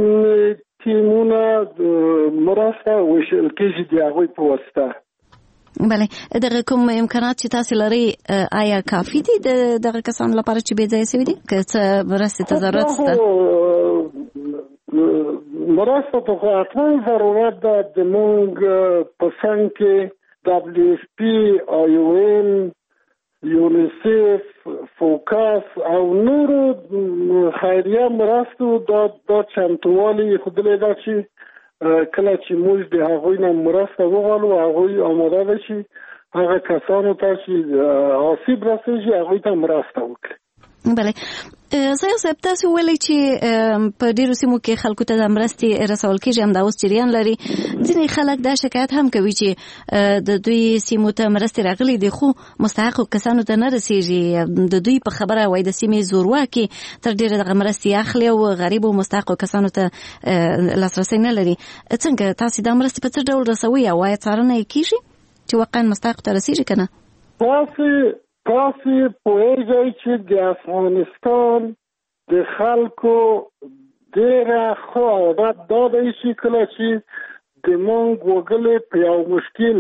ټیمونه مرسته ویشل کېږي د هغوی په واسطه. بله، دغه کوم امکانات چې تاسو لري آیا کافي دي دغه کسانو لپاره چې بې ځایه سوي دي؟ که څه مرستې ته ضرورت شته؟ مرسته ته خو حتما ضرورت ده. د مونږ په څنګ کې دبلیو ایف پي، آی او ایم، یونیسف، فوکس او نورو خیریه مرستو دا دا چمتووالی خودلی دا چې کله چې موږ د هغوی نه مرسته وغواړو هغوی آماده ده چې هغه کسانو ته چې آسیب رسېږي هغوی ته مرسته وکړي. بله زه صاحب تاسو ویلي چې په ډیرو سیمو کې خلکو ته د مرستې رسول کېږي همدا اوس جریان لري. ځینې خلک دا شکایت هم کوي چې د دوی سیمو ته مرستې راغلي دي خو مستحقو کسانو ته نه رسېږي. د دوی په خبره وایي د سیمې زورواکي تر ډیره دغه مرستې اخلي او غریبو مستحقو کسانو ته لاسرسی نه لري. څنګه تاسو دا مرستې په څه ډول رسوي او آیا څارنه یې کېږي چې واقعا مستحقو ته رسېږي که نه؟ تاسو تاسو پوهیږئ چې د افغانستان د خلکو ډېره ښه عادت دا دی چې کله چې د موږ وګړي په یو مشکل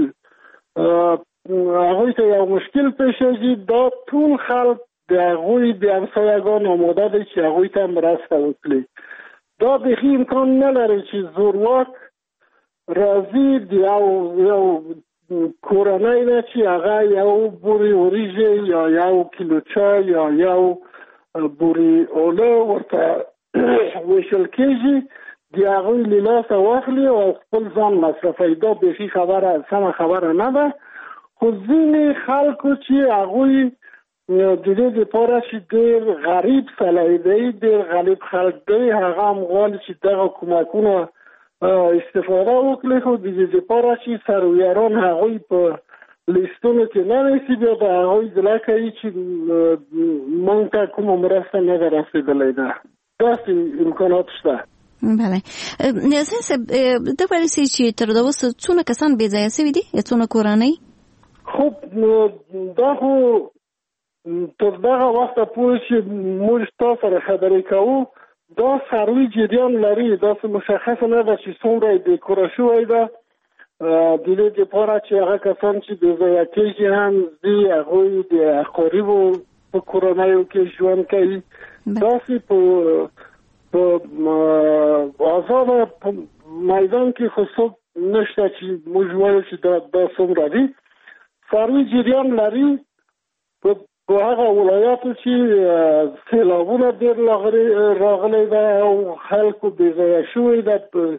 هغوی ته یو مشکل پیښیږي دا ټول خلک د هغوی د همسایګانو آماده دی چې هغوی ته مرسته وکړي. دا بیخي امکان نه لري چې زورواک راځي د یو یو کورنۍ نه چې هغه یو بوري وریژې یا یو کیلو چای یا یو بوري اوله ورته ویشل کېږي د هغوی له لاسه واخلي او خپل ځان مصرفوي. دا بیخي خبره سمه خبره نه ده. خو ځینې خلکو چې هغوی د دې دپاره چې ډېر غریب سړی دی ډېر غریب خلک دی هغه هم غواړي چې دغه کمکونه استفاده وکړي خو د دې لپاره چې سرویاران هغوی په لیستونو کې نه نیسي بیا د هغوی ځلا کوي چې موږ ته کومه مرسته نه ده رسېدلی ده. داسې امکانات شته. بله صاحب ده ویلی سي چې تر دا اوسه څونه کسان بې ځایه سوي دي یا څونه کورنۍ؟ خو دا خو تر دغه وخته پورې چې موږ تا سره خبرې کوو دا سروي جریان لري. داسې مشخصه نه ده چې څومره یې بېکوره شوی ده. د دې دپاره چې هغه کسان چې بې ځایه کېږي هم ځي هغوی د اقاربو په کورنیو کې ژوند کوي. داسې په په آزاده په میدان کې خو څوک نشته چې موږ وایو چې دا دا څومره دي. سروي جریان لري په په هغه ولایاتو چې سیلابونه ډېر راغلی ده او خلکو بې ځایه شوي ده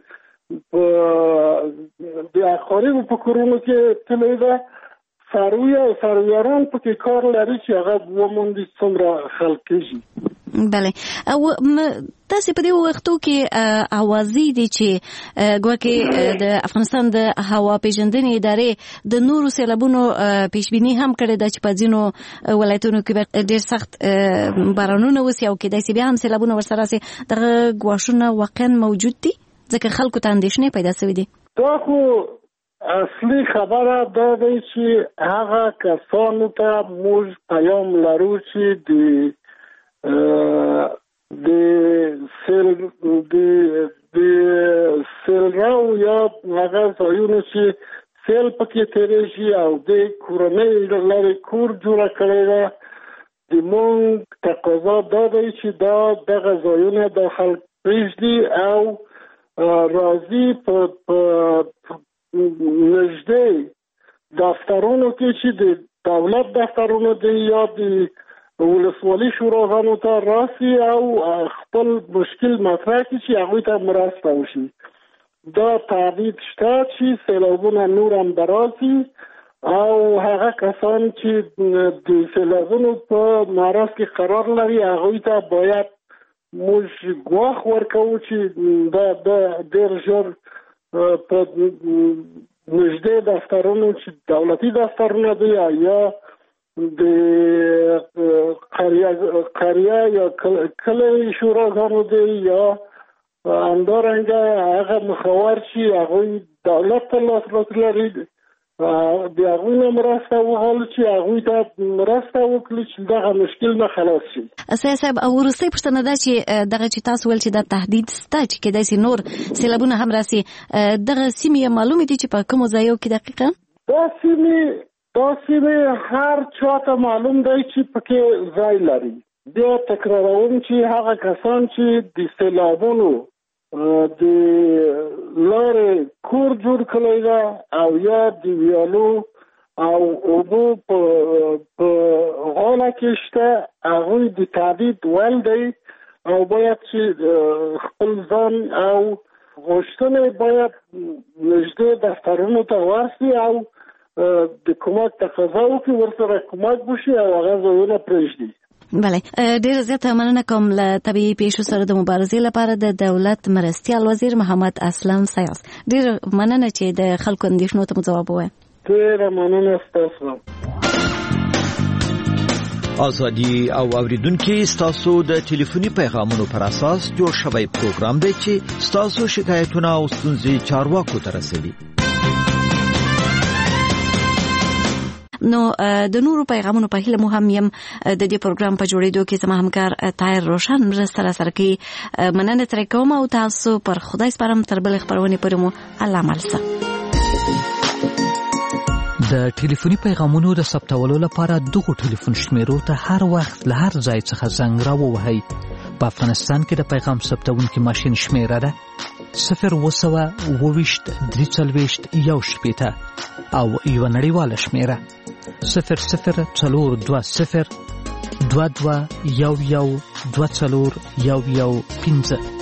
د اقاربو په کورونو کې تللی ده. سروي او سرویاران پکې کار لري چې هغه وموندي څومره خلک کېږي. بله او تاسې په دې وختو کې اوازې دي چې ګواکې د افغانستان د هوا پیژندنې ادارې د نورو سیلابونو پیشبیني هم کړې ده چې په ځینو ولایتونو کې ډېر سخت بارانونه وسي او کېدای سي بیا هم سیلابونه ورسره راسي. دغه ګواښونه واقعا موجود دي ځکه خلکو ته اندېښنې پیدا سوي دي. دا خو اصلي خبره دا دی چې هغه کسانو ته موږ پیام لرو چې د د سیل د د سیلراو یا هغه ځایونو چې سیل پکې تېرېږي او د کورنۍ لرې کور جوړه کړې ده د موږ تقاضا دا دی چې دا دغه ځایونه د خلک پرېږدي او راځي په نږدې دفترونو کې چې د دولت دفترونو دي یا د ولسوالي شوراګانو ته راسي او خپل مشکل مطرح کړي چې هغوی ته مرسته وشي. دا تعهد شته چې سیلابونه نور هم دراسي او هغه کسان چې د سیلابونو په معرض کې قرار لري هغوی ته باید موږ ګواښ ورکوو چې دا ډېر ژر په نږدې دفترونو چې دولتي دفترونه دي یا د قریه یا کلی شوراګانو دی یا همدارنګه هغه مخور چې هغوی دولت ته لاسرسی لري د هغوی نه مرسته وغواړو چې هغوی ته مرسته وکړي چې دغه مشکل نه خلاص شي. سید صاحب او وروستۍ پوښتنه دا چې دغه چې تاسو ویل چې دا تهدید شته چې کېدای شي نور سیلابونه هم راسي دغه سیمې معلومې دي چې په کومو ځایو کې دقیقا؟ دا سیمې دا سیمې هر چاته معلوم دی چې پکې ځای لري. بیا تکراروم چې هغه کسان چې د سیلابونو د لارې کور جوړ کړی ده او یا د ویالو او اوبو په غاله کې شته هغوی د تعدید ول دی او باید چې خپل ځان او غوښتنې باید نږدې دفترونو ته ورسي او د کومک تقاضا وکړي ورسره کومک وشي او هغه ځایونه پرېږدي. بله ډېره زیاته مننه کوم له طبیعي پیښو سره د مبارزې لپاره د دولت مرستیال وزیر محمد اسلم سیاس. ډېره مننه چې د خلکو اندېښنو ته مو ځواب ووایه. ډېره مننه ستاسو. ازادي او اوریدونکو ستاسو د ټلیفوني پیغامونو پر اساس جوړ شوی پروګرام دی چې ستاسو شکایتونه او ستونزې چارواکو ته رسوي. نو د نورو پیغامونو په هیله مو هم یم د دې پروګرام په جوړېدو کې زما همکار طاهر روشن مرسته راسره کوي. مننه ترې کوم او تاسو پر خدای سپارم تر بلې خپرونې پورې مو الله ملسه. د ټلیفوني پیغامونو د ثبتولو لپاره دغه ټلیفون شمیرو ته هر وخت له هر ځای څخه زنګ راووهئ. په افغانستان کې د پیغام ثبتونکي ماشین شمیره ده صفر اوه سوه اوه ویشت درې څلوېښت یو شپېته او یوه نړیواله شمیره صفر صفر څلور دوه صفر دوه دوه یو یو دوه څلور یو یو پنځه.